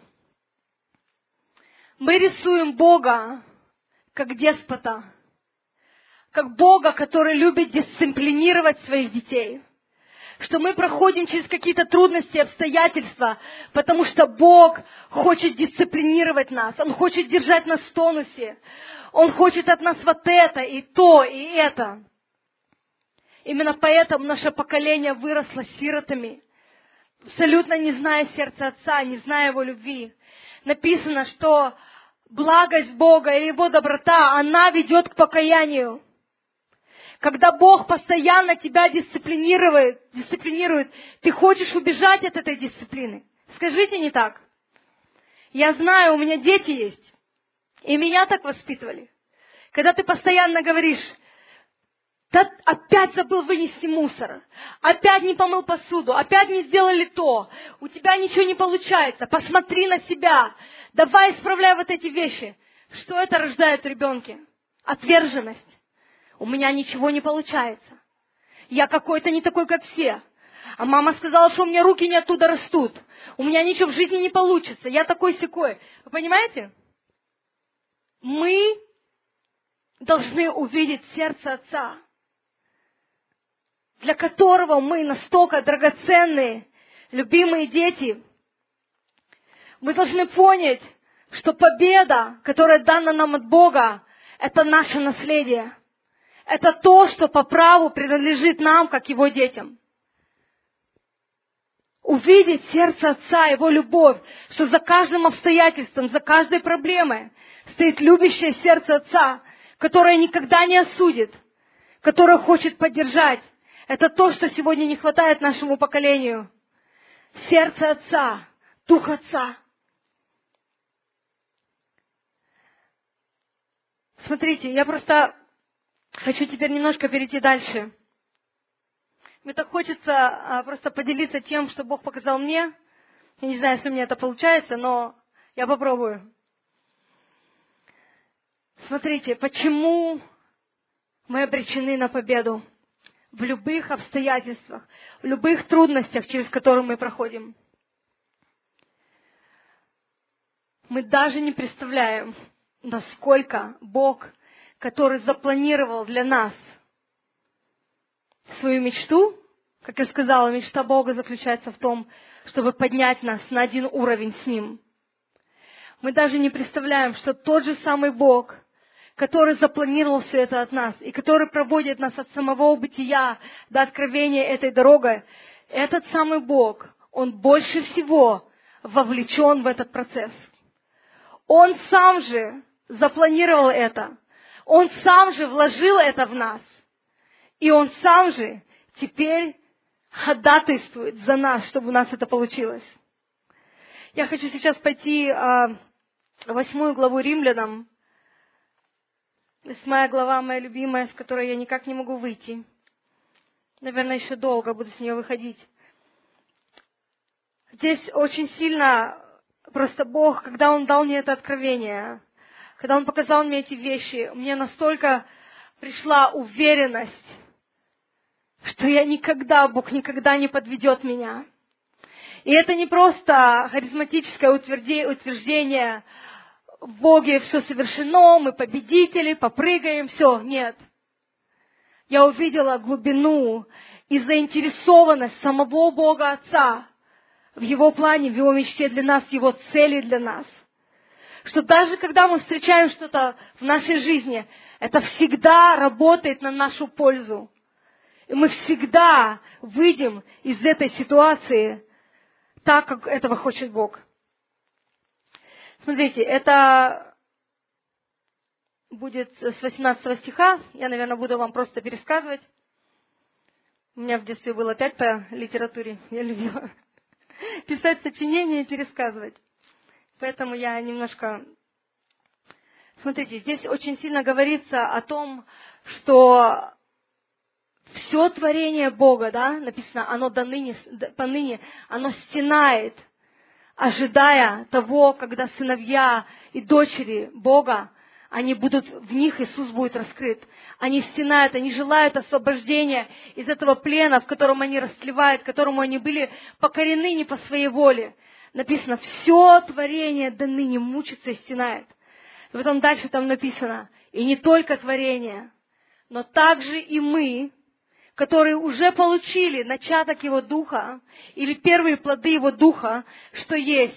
Мы рисуем Бога как деспота, как Бога, который любит дисциплинировать своих детей. Что мы проходим через какие-то трудности, обстоятельства, потому что Бог хочет дисциплинировать нас, Он хочет держать нас в тонусе, Он хочет от нас вот это, и то, и это. Именно поэтому наше поколение выросло сиротами, абсолютно не зная сердца Отца, не зная Его любви. Написано, что благость Бога и Его доброта, она ведет к покаянию. Когда Бог постоянно тебя дисциплинирует, дисциплинирует, ты хочешь убежать от этой дисциплины. Скажите, не так? Я знаю, у меня дети есть, и меня так воспитывали. Когда ты постоянно говоришь, да опять забыл вынести мусор, опять не помыл посуду, опять не сделали то, у тебя ничего не получается, посмотри на себя, давай исправляй вот эти вещи. Что это рождает в ребенке? Отверженность. У меня ничего не получается. Я какой-то не такой, как все. А мама сказала, что у меня руки не оттуда растут. У меня ничего в жизни не получится. Я такой-сякой. Вы понимаете? Мы должны увидеть сердце Отца, для которого мы настолько драгоценные, любимые дети. Мы должны понять, что победа, которая дана нам от Бога, это наше наследие. Это то, что по праву принадлежит нам, как Его детям. Увидеть сердце Отца, Его любовь, что за каждым обстоятельством, за каждой проблемой стоит любящее сердце Отца, которое никогда не осудит, которое хочет поддержать. Это то, что сегодня не хватает нашему поколению. Сердце Отца, Дух Отца. Смотрите, я просто хочу теперь немножко перейти дальше. Мне так хочется а, просто поделиться тем, что Бог показал мне. Я не знаю, если у меня это получается, но я попробую. Смотрите, почему мы обречены на победу в любых обстоятельствах, в любых трудностях, через которые мы проходим. Мы даже не представляем, насколько Бог, который запланировал для нас свою мечту, как я сказала, мечта Бога заключается в том, чтобы поднять нас на один уровень с Ним. Мы даже не представляем, что тот же самый Бог, который запланировал все это от нас, и который проводит нас от самого бытия до откровения этой дорогой, этот самый Бог, Он больше всего вовлечен в этот процесс. Он сам же запланировал это. Он сам же вложил это в нас. И Он сам же теперь ходатайствует за нас, чтобы у нас это получилось. Я хочу сейчас пойти в восьмую главу Римлянам. Восьмая глава, моя любимая, с которой я никак не могу выйти. Наверное, еще долго буду с нее выходить. Здесь очень сильно просто Бог, когда Он дал мне это откровение, когда Он показал мне эти вещи, мне настолько пришла уверенность, что я никогда, Бог никогда не подведет меня. И это не просто харизматическое утверждение: в Боге все совершено, мы победители, попрыгаем, все. Нет. Я увидела глубину и заинтересованность самого Бога Отца в Его плане, в Его мечте для нас, в Его цели для нас. Что даже когда мы встречаем что-то в нашей жизни, это всегда работает на нашу пользу. И мы всегда выйдем из этой ситуации так, как этого хочет Бог. Смотрите, это будет с восемнадцатого стиха. Я, наверное, буду вам просто пересказывать. У меня в детстве было пять по литературе. Я любила писать сочинения и пересказывать. Поэтому я немножко... Смотрите, здесь очень сильно говорится о том, что все творение Бога, да, написано, оно до ныне, поныне, оно стенает, ожидая того, когда сыновья и дочери Бога, они будут, в них Иисус будет раскрыт. Они стенают, они желают освобождения из этого плена, в котором они растлевают, которому они были покорены не по своей воле. Написано, все творение до ныне мучится и стенает. И потом дальше там написано, и не только творение, но также и мы, которые уже получили начаток Его Духа, или первые плоды Его Духа, что есть,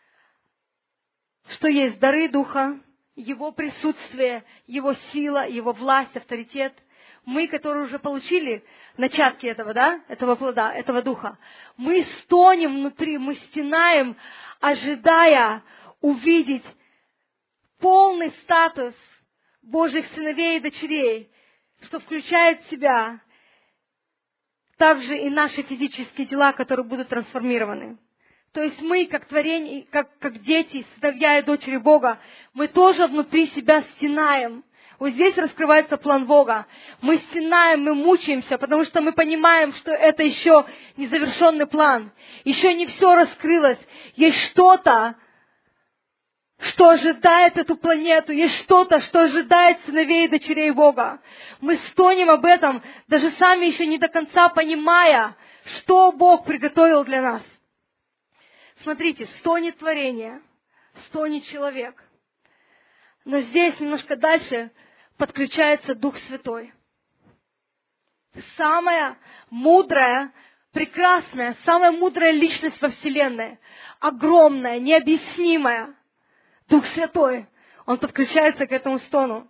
что есть дары Духа, Его присутствие, Его сила, Его власть, авторитет. Мы, которые уже получили начатки этого, да, этого плода, этого Духа, мы стонем внутри, мы стенаем, ожидая увидеть полный статус Божьих сыновей и дочерей, что включает в себя также и наши физические тела, которые будут трансформированы. То есть мы, как творение, как, как дети, сыновья и дочери Бога, мы тоже внутри себя стенаем. Вот здесь раскрывается план Бога. Мы стенаем, мы мучаемся, потому что мы понимаем, что это еще незавершенный план. Еще не все раскрылось. Есть что-то, что ожидает эту планету, есть что-то, что ожидает сыновей и дочерей Бога. Мы стонем об этом, даже сами еще не до конца понимая, что Бог приготовил для нас. Смотрите, стонет творение, стонет человек. Но здесь немножко дальше подключается Дух Святой. Самая мудрая, прекрасная, самая мудрая личность во Вселенной, огромная, необъяснимая, Дух Святой, Он подключается к этому стону.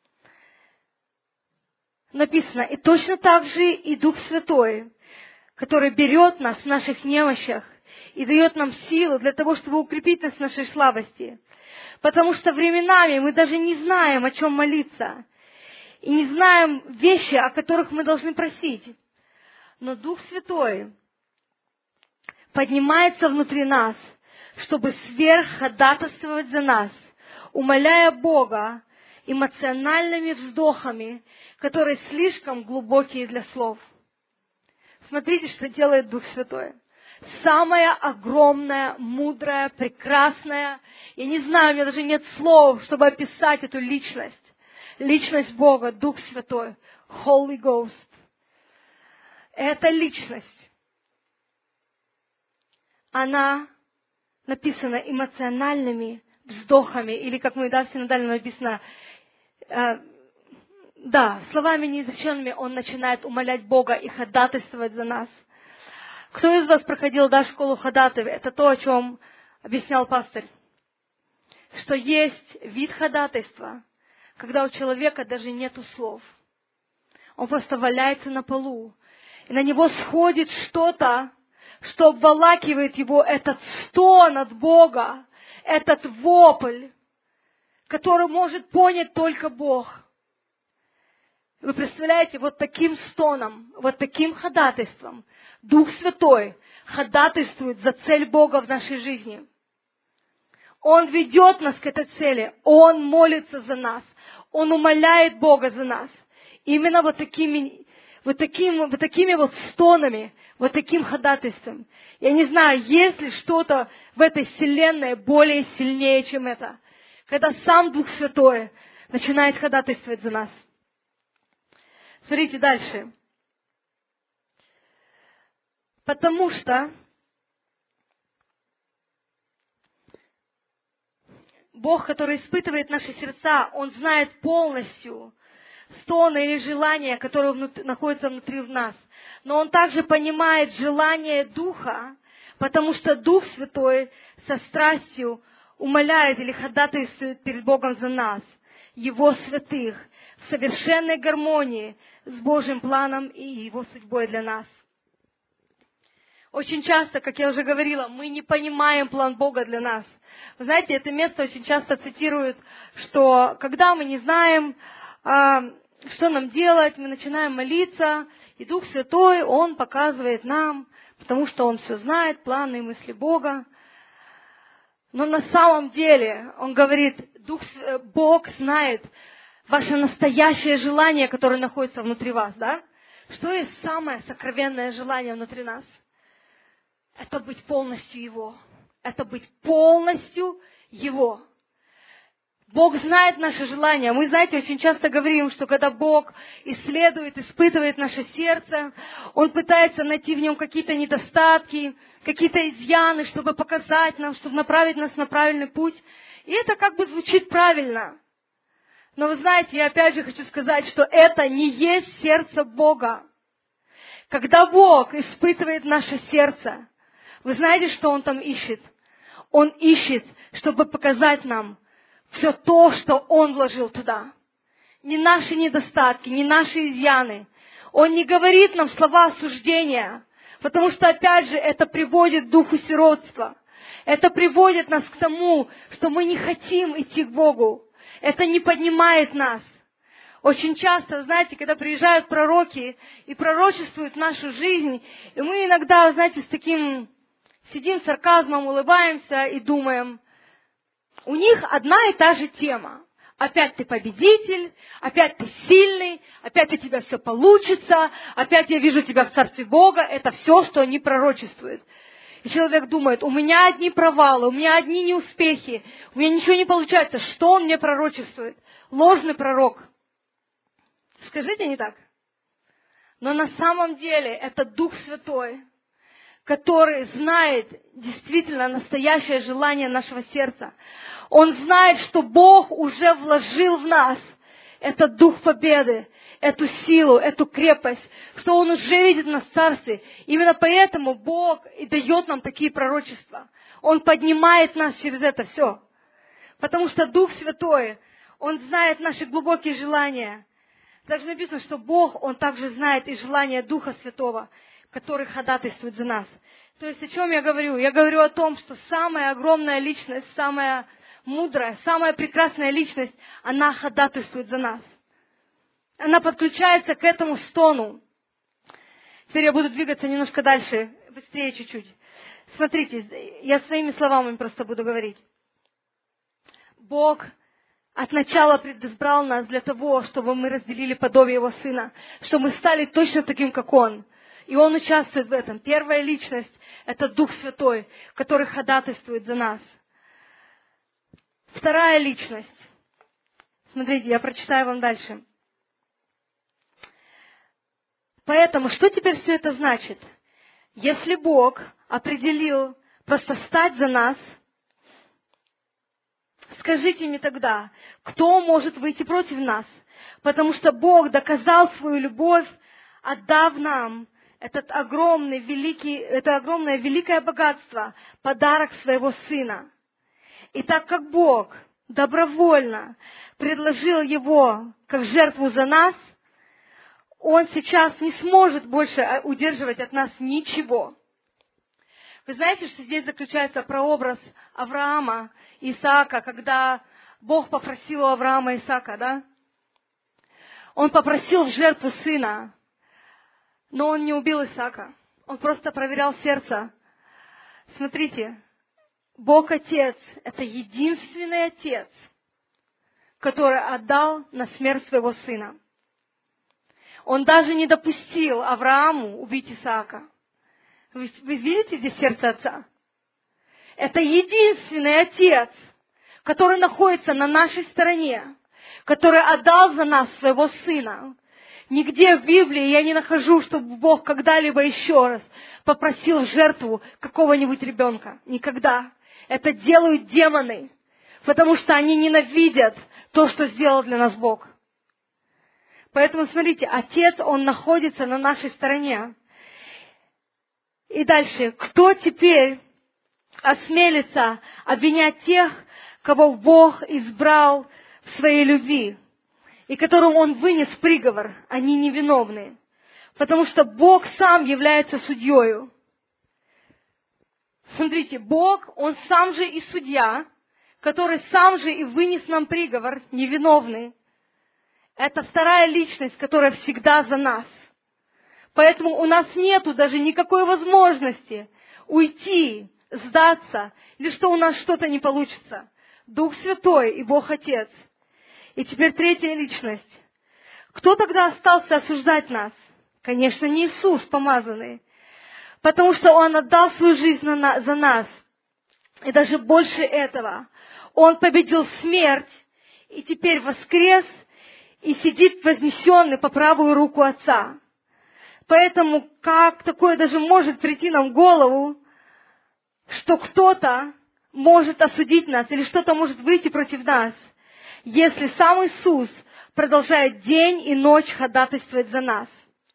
Написано, и точно так же и Дух Святой, который берет нас в наших немощах и дает нам силу для того, чтобы укрепить нас в нашей слабости. Потому что временами мы даже не знаем, о чем молиться, и не знаем вещи, о которых мы должны просить. Но Дух Святой поднимается внутри нас, чтобы сверхходатайствовать за нас, умоляя Бога эмоциональными вздохами, которые слишком глубокие для слов. Смотрите, что делает Дух Святой. Самая огромная, мудрая, прекрасная, я не знаю, у меня даже нет слов, чтобы описать эту личность. Личность Бога, Дух Святой, Holy Ghost. Эта личность, она написано эмоциональными вздохами, или, как мы да, в синодальном написано, э, да, словами неизреченными он начинает умолять Бога и ходатайствовать за нас. Кто из вас проходил, да, школу ходатаев? Это то, о чем объяснял пастырь. Что есть вид ходатайства, когда у человека даже нету слов. Он просто валяется на полу, и на него сходит что-то, что обволакивает его, этот стон от Бога, этот вопль, который может понять только Бог. Вы представляете, вот таким стоном, вот таким ходатайством Дух Святой ходатайствует за цель Бога в нашей жизни. Он ведет нас к этой цели, Он молится за нас, Он умоляет Бога за нас. Именно вот такими, вот такими, вот такими вот стонами, вот таким ходатайством. Я не знаю, есть ли что-то в этой вселенной более сильнее, чем это. Когда сам Дух Святой начинает ходатайствовать за нас. Смотрите дальше. Потому что Бог, который испытывает наши сердца, Он знает полностью стоны или желания, которые внутри, находятся внутри нас. Но Он также понимает желание Духа, потому что Дух Святой со страстью умоляет или ходатайствует перед Богом за нас, Его святых, в совершенной гармонии с Божьим планом и Его судьбой для нас. Очень часто, как я уже говорила, мы не понимаем план Бога для нас. Вы знаете, это место очень часто цитируют, что когда мы не знаем, что нам делать, мы начинаем молиться, и Дух Святой, Он показывает нам, потому что Он все знает, планы и мысли Бога. Но на самом деле, Он говорит, Дух, Бог знает ваше настоящее желание, которое находится внутри вас, да? Что есть самое сокровенное желание внутри нас? Это быть полностью Его. Это быть полностью Его. Бог знает наши желания. Мы, знаете, очень часто говорим, что когда Бог исследует, испытывает наше сердце, Он пытается найти в нем какие-то недостатки, какие-то изъяны, чтобы показать нам, чтобы направить нас на правильный путь. И это как бы звучит правильно. Но вы знаете, я опять же хочу сказать, что это не есть сердце Бога. Когда Бог испытывает наше сердце, вы знаете, что Он там ищет? Он ищет, чтобы показать нам все то, что Он вложил туда. Не наши недостатки, не наши изъяны. Он не говорит нам слова осуждения, потому что, опять же, это приводит к духу сиротства. Это приводит нас к тому, что мы не хотим идти к Богу. Это не поднимает нас. Очень часто, знаете, когда приезжают пророки и пророчествуют нашу жизнь, и мы иногда, знаете, с таким сидим с сарказмом, улыбаемся и думаем, у них одна и та же тема. Опять ты победитель, опять ты сильный, опять у тебя все получится, опять я вижу тебя в Царстве Бога. Это все, что они пророчествуют. И человек думает, у меня одни провалы, у меня одни неуспехи, у меня ничего не получается. Что он мне пророчествует? Ложный пророк. Скажите, не так? Но на самом деле это Дух Святой, который знает действительно настоящее желание нашего сердца. Он знает, что Бог уже вложил в нас этот дух победы, эту силу, эту крепость, что Он уже видит нас в царстве. Именно поэтому Бог и дает нам такие пророчества. Он поднимает нас через это все. Потому что Дух Святой, Он знает наши глубокие желания. Также написано, что Бог, Он также знает и желания Духа Святого, который ходатайствует за нас. То есть о чем я говорю? Я говорю о том, что самая огромная личность, самая мудрая, самая прекрасная личность, она ходатайствует за нас. Она подключается к этому стону. Теперь я буду двигаться немножко дальше, быстрее чуть-чуть. Смотрите, я своими словами просто буду говорить. Бог от начала предизбрал нас для того, чтобы мы разделили подобие Его Сына, чтобы мы стали точно таким, как Он. И Он участвует в этом. Первая личность – это Дух Святой, который ходатайствует за нас. Вторая личность. Смотрите, я прочитаю вам дальше. Поэтому, что теперь все это значит? Если Бог определил просто стать за нас, скажите мне тогда, кто может выйти против нас? Потому что Бог доказал свою любовь, отдав нам этот огромный, великий, это огромное великое богатство, подарок своего Сына. И так как Бог добровольно предложил Его как жертву за нас, Он сейчас не сможет больше удерживать от нас ничего. Вы знаете, что здесь заключается прообраз Авраама и Исаака, когда Бог попросил у Авраама и Исаака, да? Он попросил в жертву сына, но он не убил Исаака. Он просто проверял сердце. Смотрите, Бог Отец – это единственный Отец, который отдал на смерть своего сына. Он даже не допустил Аврааму убить Исаака. Вы, вы видите здесь сердце Отца? Это единственный Отец, который находится на нашей стороне, который отдал за нас своего Сына. Нигде в Библии я не нахожу, чтобы Бог когда-либо еще раз попросил в жертву какого-нибудь ребенка. Никогда. Это делают демоны, потому что они ненавидят то, что сделал для нас Бог. Поэтому, смотрите, Отец, Он находится на нашей стороне. И дальше, кто теперь осмелится обвинять тех, кого Бог избрал в своей любви, и которым Он вынес приговор, они невиновны, потому что Бог сам является судьей. Смотрите, Бог, Он сам же и судья, который сам же и вынес нам приговор, невиновный. Это вторая личность, которая всегда за нас. Поэтому у нас нету даже никакой возможности уйти, сдаться, или что у нас что-то не получится. Дух Святой и Бог Отец. И теперь третья личность. Кто тогда остался осуждать нас? Конечно, не Иисус помазанный, потому что Он отдал свою жизнь за нас. И даже больше этого. Он победил смерть, и теперь воскрес, и сидит вознесенный по правую руку Отца. Поэтому как такое даже может прийти нам в голову, что кто-то может осудить нас, или что-то может выйти против нас, если сам Иисус продолжает день и ночь ходатайствовать за нас.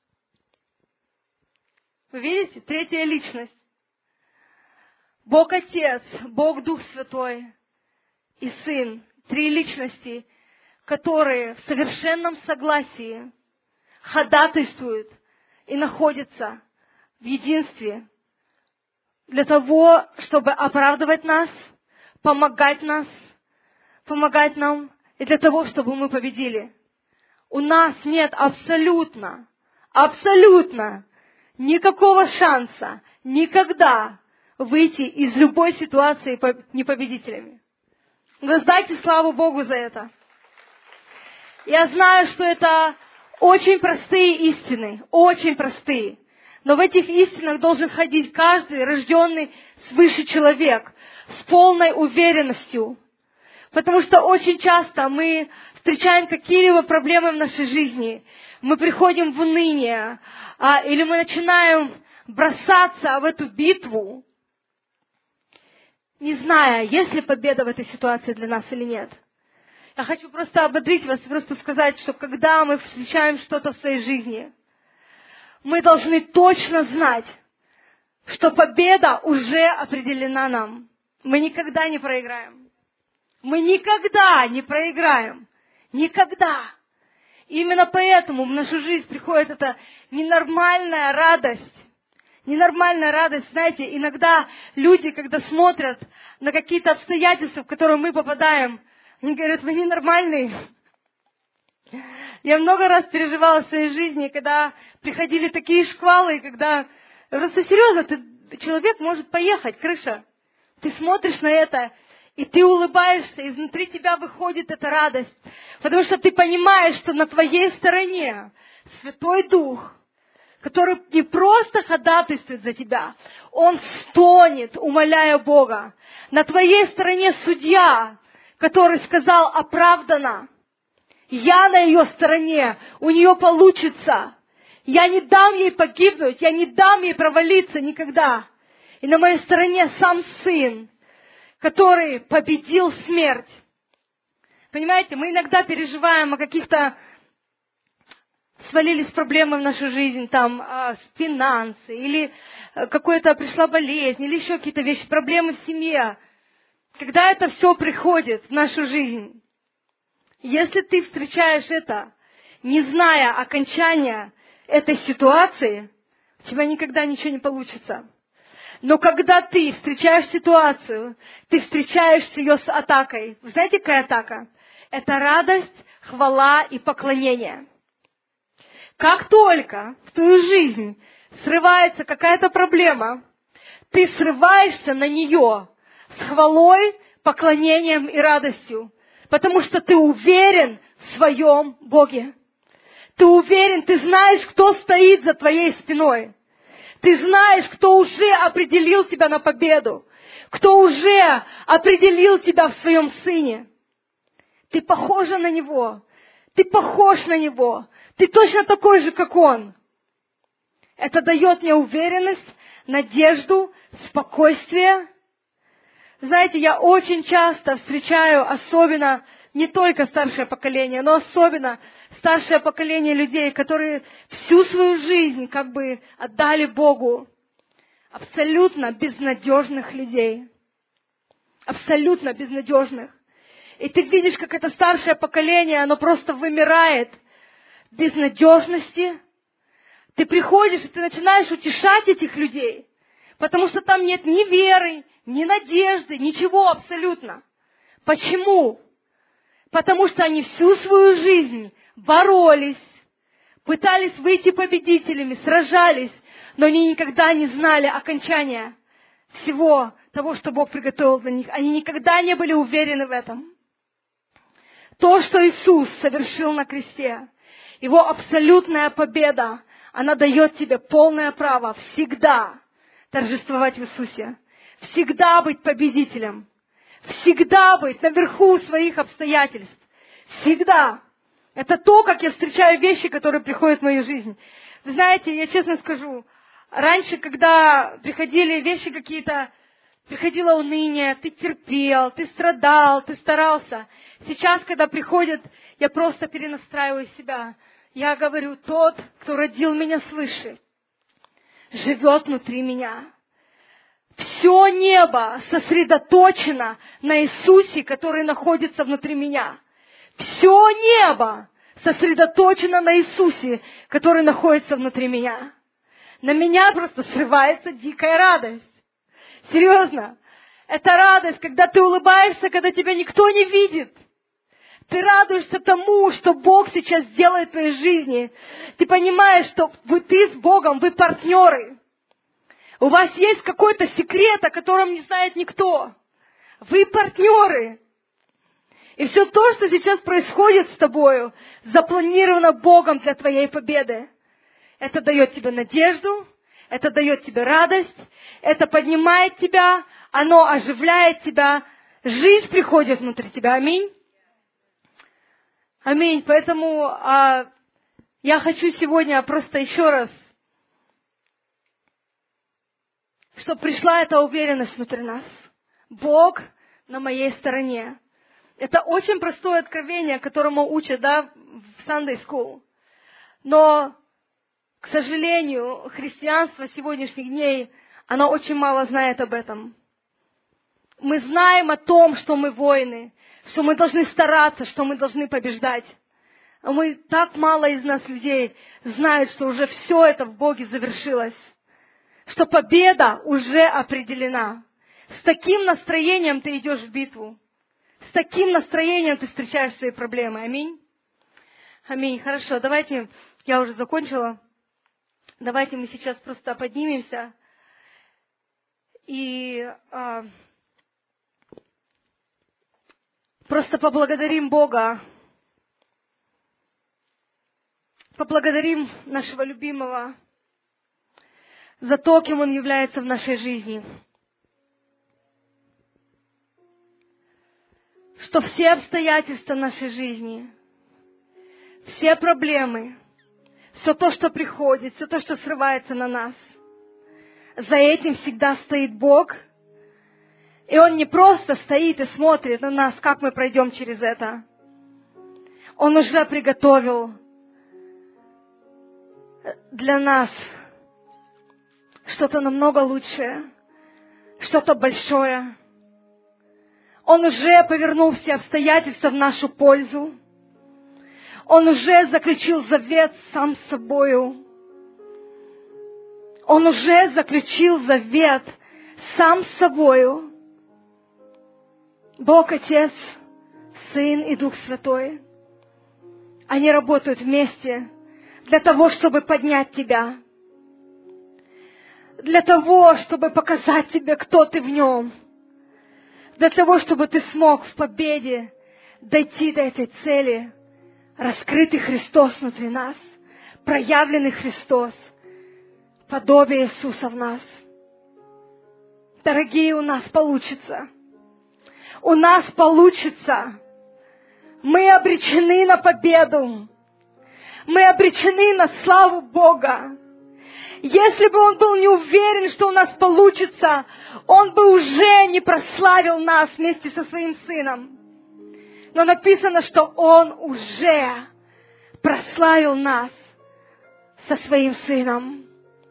Вы видите? Третья личность. Бог Отец, Бог Дух Святой и Сын. Три личности, которые в совершенном согласии ходатайствуют и находятся в единстве для того, чтобы оправдывать нас, помогать нас, помогать нам, и для того, чтобы мы победили. У нас нет абсолютно, абсолютно никакого шанса никогда выйти из любой ситуации не победителями. Воздайте славу Богу за это. Я знаю, что это очень простые истины, очень простые. Но в этих истинах должен ходить каждый рожденный свыше человек с полной уверенностью. Потому что очень часто мы встречаем какие-либо проблемы в нашей жизни, мы приходим в уныние, а, или мы начинаем бросаться в эту битву, не зная, есть ли победа в этой ситуации для нас или нет. Я хочу просто ободрить вас, просто сказать, что когда мы встречаем что-то в своей жизни, мы должны точно знать, что победа уже определена нам. Мы никогда не проиграем. Мы никогда не проиграем. Никогда. И именно поэтому в нашу жизнь приходит эта ненормальная радость. Ненормальная радость. Знаете, иногда люди, когда смотрят на какие-то обстоятельства, в которые мы попадаем, они говорят: вы ненормальные. Я много раз переживала в своей жизни, когда приходили такие шквалы, когда просто серьезно, ты, человек может поехать, крыша. Ты смотришь на это, и ты улыбаешься, и внутри тебя выходит эта радость, потому что ты понимаешь, что на твоей стороне Святой Дух, который не просто ходатайствует за тебя, Он стонет, умоляя Бога. На твоей стороне судья, который сказал: оправдано. Я на ее стороне, у нее получится. Я не дам ей погибнуть, я не дам ей провалиться никогда. И на моей стороне сам Сын, который победил смерть. Понимаете, мы иногда переживаем о каких-то... Свалились проблемы в нашу жизнь, там, э, финансы, или какая-то пришла болезнь, или еще какие-то вещи, проблемы в семье. Когда это все приходит в нашу жизнь, если ты встречаешь это, не зная окончания этой ситуации, у тебя никогда ничего не получится. Но когда ты встречаешь ситуацию, ты встречаешь ее с атакой. Вы знаете, какая атака? Это радость, хвала и поклонение. Как только в твою жизнь срывается какая-то проблема, ты срываешься на нее с хвалой, поклонением и радостью, потому что ты уверен в своем Боге. Ты уверен, ты знаешь, кто стоит за твоей спиной. Ты знаешь, кто уже определил тебя на победу, кто уже определил тебя в своем Сыне. Ты похожа на Него, ты похож на Него, ты точно такой же, как Он. Это дает мне уверенность, надежду, спокойствие. Знаете, я очень часто встречаю, особенно не только старшее поколение, но особенно старшее поколение людей, которые всю свою жизнь как бы отдали Богу. Абсолютно безнадежных людей. Абсолютно безнадежных. И ты видишь, как это старшее поколение, оно просто вымирает в безнадежности. Ты приходишь, и ты начинаешь утешать этих людей, потому что там нет ни веры, ни надежды, ничего абсолютно. Почему? Потому что они всю свою жизнь боролись, пытались выйти победителями, сражались, но они никогда не знали окончания всего того, что Бог приготовил для них. Они никогда не были уверены в этом. То, что Иисус совершил на кресте, Его абсолютная победа, она дает тебе полное право всегда торжествовать в Иисусе, всегда быть победителем, всегда быть наверху своих обстоятельств, всегда. Это то, как я встречаю вещи, которые приходят в мою жизнь. Вы знаете, я честно скажу, раньше, когда приходили вещи какие-то, приходило уныние, ты терпел, ты страдал, ты старался. Сейчас, когда приходит, я просто перенастраиваю себя. Я говорю, тот, кто родил меня свыше, живет внутри меня. Все небо сосредоточено на Иисусе, который находится внутри меня. Все небо сосредоточено на Иисусе, который находится внутри меня. На меня просто срывается дикая радость. Серьезно. Это радость, когда ты улыбаешься, когда тебя никто не видит. Ты радуешься тому, что Бог сейчас делает в твоей жизни. Ты понимаешь, что вы, ты с Богом, вы партнеры. У вас есть какой-то секрет, о котором не знает никто. Вы партнеры. И все то, что сейчас происходит с тобою, запланировано Богом для твоей победы. Это дает тебе надежду, это дает тебе радость, это поднимает тебя, оно оживляет тебя, жизнь приходит внутри тебя. Аминь. Аминь. Поэтому а, я хочу сегодня просто еще раз, чтобы пришла эта уверенность внутри нас. Бог на моей стороне. Это очень простое откровение, которому учат, да, в Sunday School. Но, к сожалению, христианство сегодняшних дней, оно очень мало знает об этом. Мы знаем о том, что мы воины, что мы должны стараться, что мы должны побеждать. А мы, так мало из нас людей знают, что уже все это в Боге завершилось. Что победа уже определена. С таким настроением ты идешь в битву. С таким настроением ты встречаешь свои проблемы. Аминь. Аминь. Хорошо, давайте, я уже закончила. Давайте мы сейчас просто поднимемся и а, просто поблагодарим Бога. Поблагодарим нашего любимого за то, кем Он является в нашей жизни. Что все обстоятельства нашей жизни, все проблемы, все то, что приходит, все то, что срывается на нас, за этим всегда стоит Бог. И Он не просто стоит и смотрит на нас, как мы пройдем через это. Он уже приготовил для нас что-то намного лучшее, что-то большое. Он уже повернул все обстоятельства в нашу пользу. Он уже заключил завет сам с собою. Он уже заключил завет сам с собою. Бог Отец, Сын и Дух Святой. Они работают вместе для того, чтобы поднять тебя, для того, чтобы показать тебе, кто ты в нем, для того, чтобы ты смог в победе дойти до этой цели, раскрытый Христос внутри нас, проявленный Христос, подобие Иисуса в нас. Дорогие, у нас получится. У нас получится. Мы обречены на победу. Мы обречены на славу Бога. Если бы Он был не уверен, что у нас получится, Он бы уже не прославил нас вместе со Своим Сыном. Но написано, что Он уже прославил нас со Своим Сыном.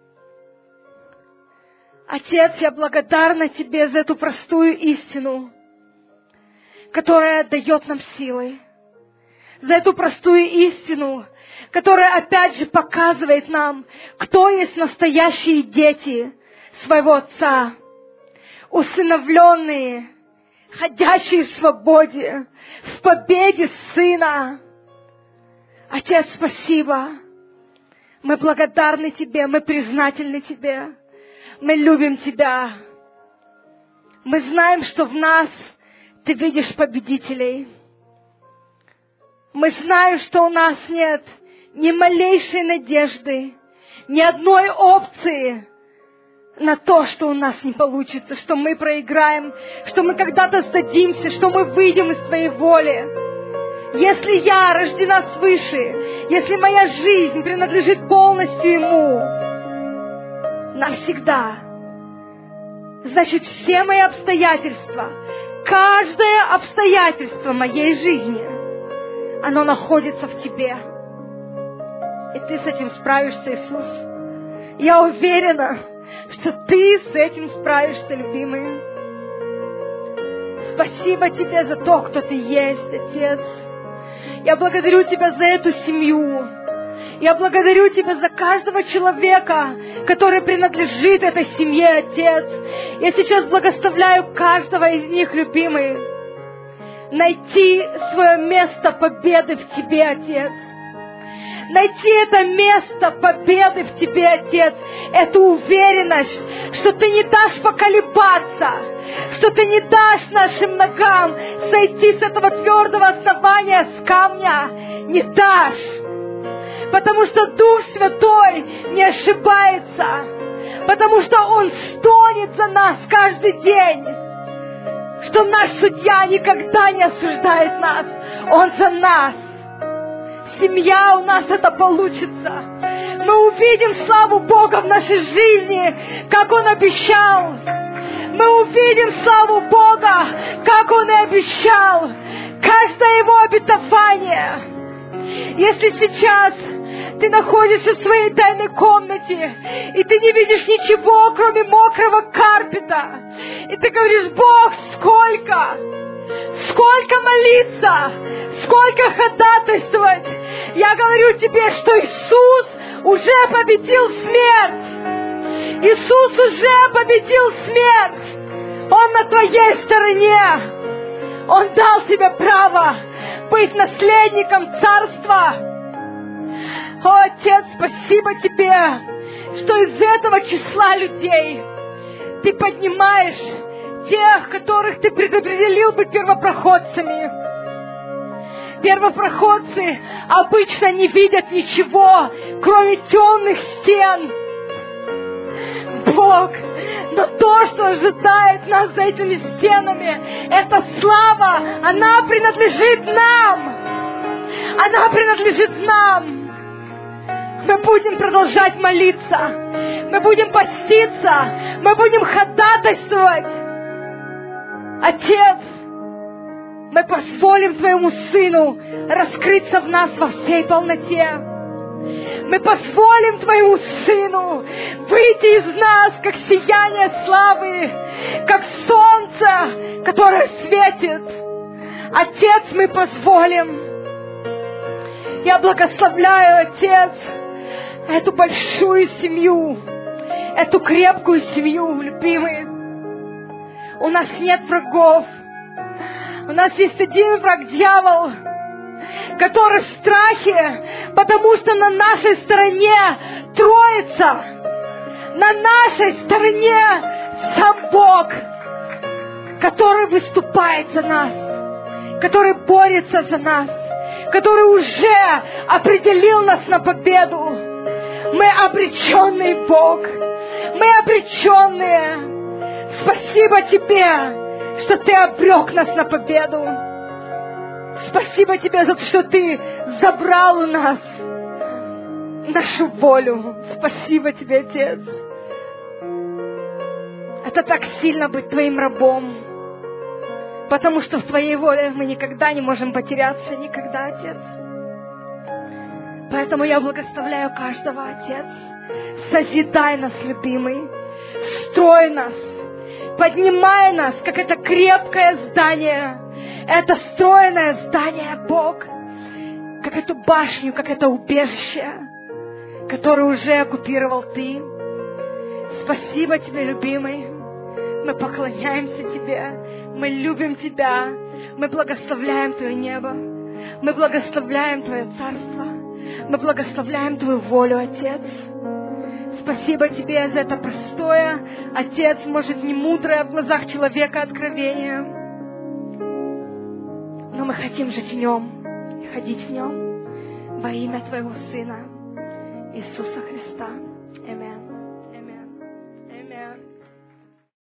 Отец, я благодарна Тебе за эту простую истину, которая дает нам силы. За эту простую истину, которая опять же показывает нам, кто есть настоящие дети своего Отца, усыновленные, ходящие в свободе, в победе Сына. Отец, спасибо. Мы благодарны Тебе, мы признательны Тебе, мы любим Тебя. Мы знаем, что в нас Ты видишь победителей. Мы знаем, что у нас нет ни малейшей надежды, ни одной опции на то, что у нас не получится, что мы проиграем, что мы когда-то сдадимся, что мы выйдем из Твоей воли. Если я рождена свыше, если моя жизнь принадлежит полностью Ему, навсегда, значит, все мои обстоятельства, каждое обстоятельство моей жизни, оно находится в Тебе. И Ты с этим справишься, Иисус. Я уверена, что Ты с этим справишься, любимый. Спасибо Тебе за то, кто Ты есть, Отец. Я благодарю Тебя за эту семью. Я благодарю Тебя за каждого человека, который принадлежит этой семье, Отец. Я сейчас благословляю каждого из них, любимый, найти свое место победы в Тебе, Отец. Найти это место победы в Тебе, Отец. Эту уверенность, что Ты не дашь поколебаться, что Ты не дашь нашим ногам сойти с этого твердого основания, с камня. Не дашь. Потому что Дух Святой не ошибается. Потому что Он стонет за нас каждый день. Что наш судья никогда не осуждает нас. Он за нас. Семья у нас это получится. Мы увидим славу Бога в нашей жизни, как Он обещал. Мы увидим славу Бога, как Он и обещал. Каждое Его обетование. Если сейчас ты находишься в своей тайной комнате, и ты не видишь ничего, кроме мокрого карпета, и ты говоришь: Бог, сколько? Сколько молиться? Сколько ходатайствовать? Я говорю тебе, что Иисус уже победил смерть. Иисус уже победил смерть. Он на твоей стороне. Он дал тебе право быть наследником Царства. О, Отец, спасибо Тебе, что из этого числа людей Ты поднимаешь тех, которых Ты предопределил быть первопроходцами. Первопроходцы обычно не видят ничего, кроме темных стен. Бог, но то, что ожидает нас за этими стенами, эта слава, она принадлежит нам. Она принадлежит нам. Мы будем продолжать молиться. Мы будем поститься. Мы будем ходатайствовать. Отец, мы позволим Твоему Сыну раскрыться в нас во всей полноте. Мы позволим Твоему Сыну выйти из нас, как сияние славы, как солнце, которое светит. Отец, мы позволим. Я благословляю, Отец, эту большую семью, эту крепкую семью, любимые. У нас нет врагов. У нас есть один враг, дьявол. которые в страхе, потому что на нашей стороне Троица, на нашей стороне сам Бог, который выступает за нас, который борется за нас, который уже определил нас на победу. Мы обреченный Бог, мы обреченные. Спасибо Тебе, что Ты обрек нас на победу. Спасибо Тебе за то, что Ты забрал у нас нашу волю. Спасибо Тебе, Отец. Это так сильно быть Твоим рабом, потому что в Твоей воле мы никогда не можем потеряться, никогда, Отец. Поэтому я благословляю каждого, Отец. Созидай нас, любимый, строй нас, поднимай нас, как это крепкое здание, это стройное здание, Бог, как эту башню, как это убежище, которое уже оккупировал Ты. Спасибо Тебе, любимый. Мы поклоняемся Тебе, мы любим Тебя, мы благословляем Твое небо, мы благословляем Твое царство, мы благословляем Твою волю, Отец. Спасибо Тебе за это простое, Отец, может, не мудрое в глазах человека откровение, но мы хотим жить в Нем и ходить в Нем во имя Твоего Сына Иисуса Христа. Аминь.